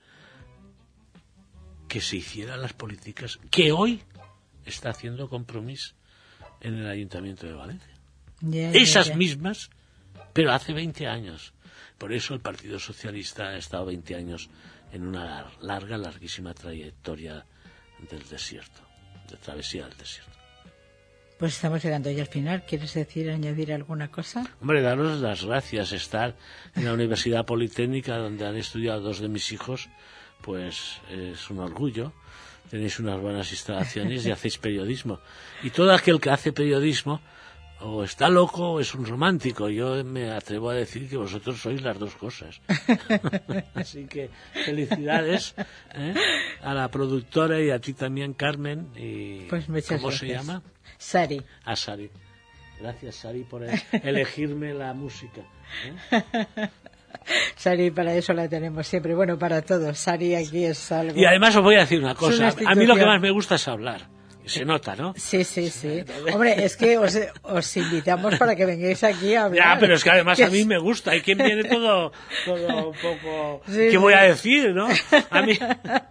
que se hicieran las políticas que hoy está haciendo Compromís en el Ayuntamiento de Valencia. Yeah, yeah, Esas yeah. mismas, pero hace veinte años. Por eso el Partido Socialista ha estado veinte años en una larga, larguísima trayectoria del desierto, de travesía del desierto. Pues estamos llegando ya al final. ¿Quieres decir, añadir alguna cosa? Hombre, daros las gracias. Estar en la Universidad Politécnica, donde han estudiado dos de mis hijos, pues es un orgullo. Tenéis unas buenas instalaciones y hacéis periodismo. Y todo aquel que hace periodismo o está loco o es un romántico. Yo me atrevo a decir que vosotros sois las dos cosas. Así que felicidades, ¿eh? a la productora y a ti también, Carmen. Y pues muchas ¿cómo gracias. se llama? Sari. A Sari. Gracias, Sari, por elegirme la música, ¿eh? Sari, para eso la tenemos siempre. Bueno, para todos. Sari aquí es algo... Y además os voy a decir una cosa. una A mí lo que más me gusta es hablar. Se nota, ¿no? Sí, sí, sí. Hombre, es que os, os invitamos para que vengáis aquí a hablar. Ya, pero es que además que a mí me gusta. Hay quien viene todo, todo un poco... Sí, ¿Qué sí. voy a decir, no? A mí...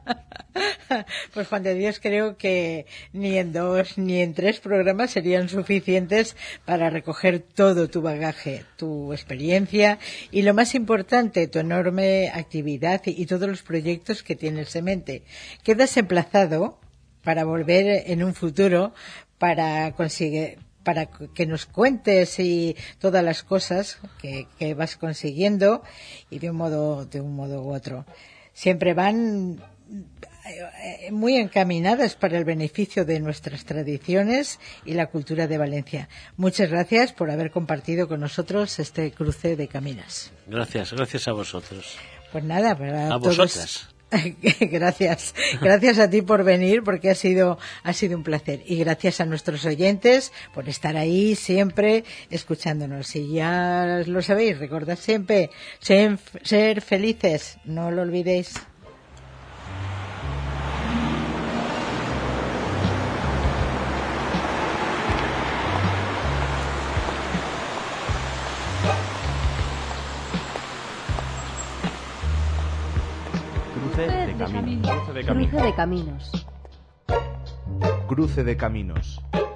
Pues Juan de Dios, creo que ni en dos ni en tres programas serían suficientes para recoger todo tu bagaje, tu experiencia y, lo más importante, tu enorme actividad y, y todos los proyectos que tienes en mente. Quedas emplazado para volver en un futuro para conseguir, para que nos cuentes y todas las cosas que, que vas consiguiendo, y de un modo de un modo u otro siempre van muy encaminadas para el beneficio de nuestras tradiciones y la cultura de Valencia. Muchas gracias por haber compartido con nosotros este cruce de caminos. Gracias, gracias a vosotros. Pues nada, para a todos... vosotras. Gracias, gracias a ti por venir, porque ha sido ha sido un placer, y gracias a nuestros oyentes por estar ahí siempre escuchándonos. Y ya lo sabéis, recordad siempre ser, ser felices, no lo olvidéis. Cruce de caminos. Cruce de caminos. Cruce de caminos. Cruce de caminos.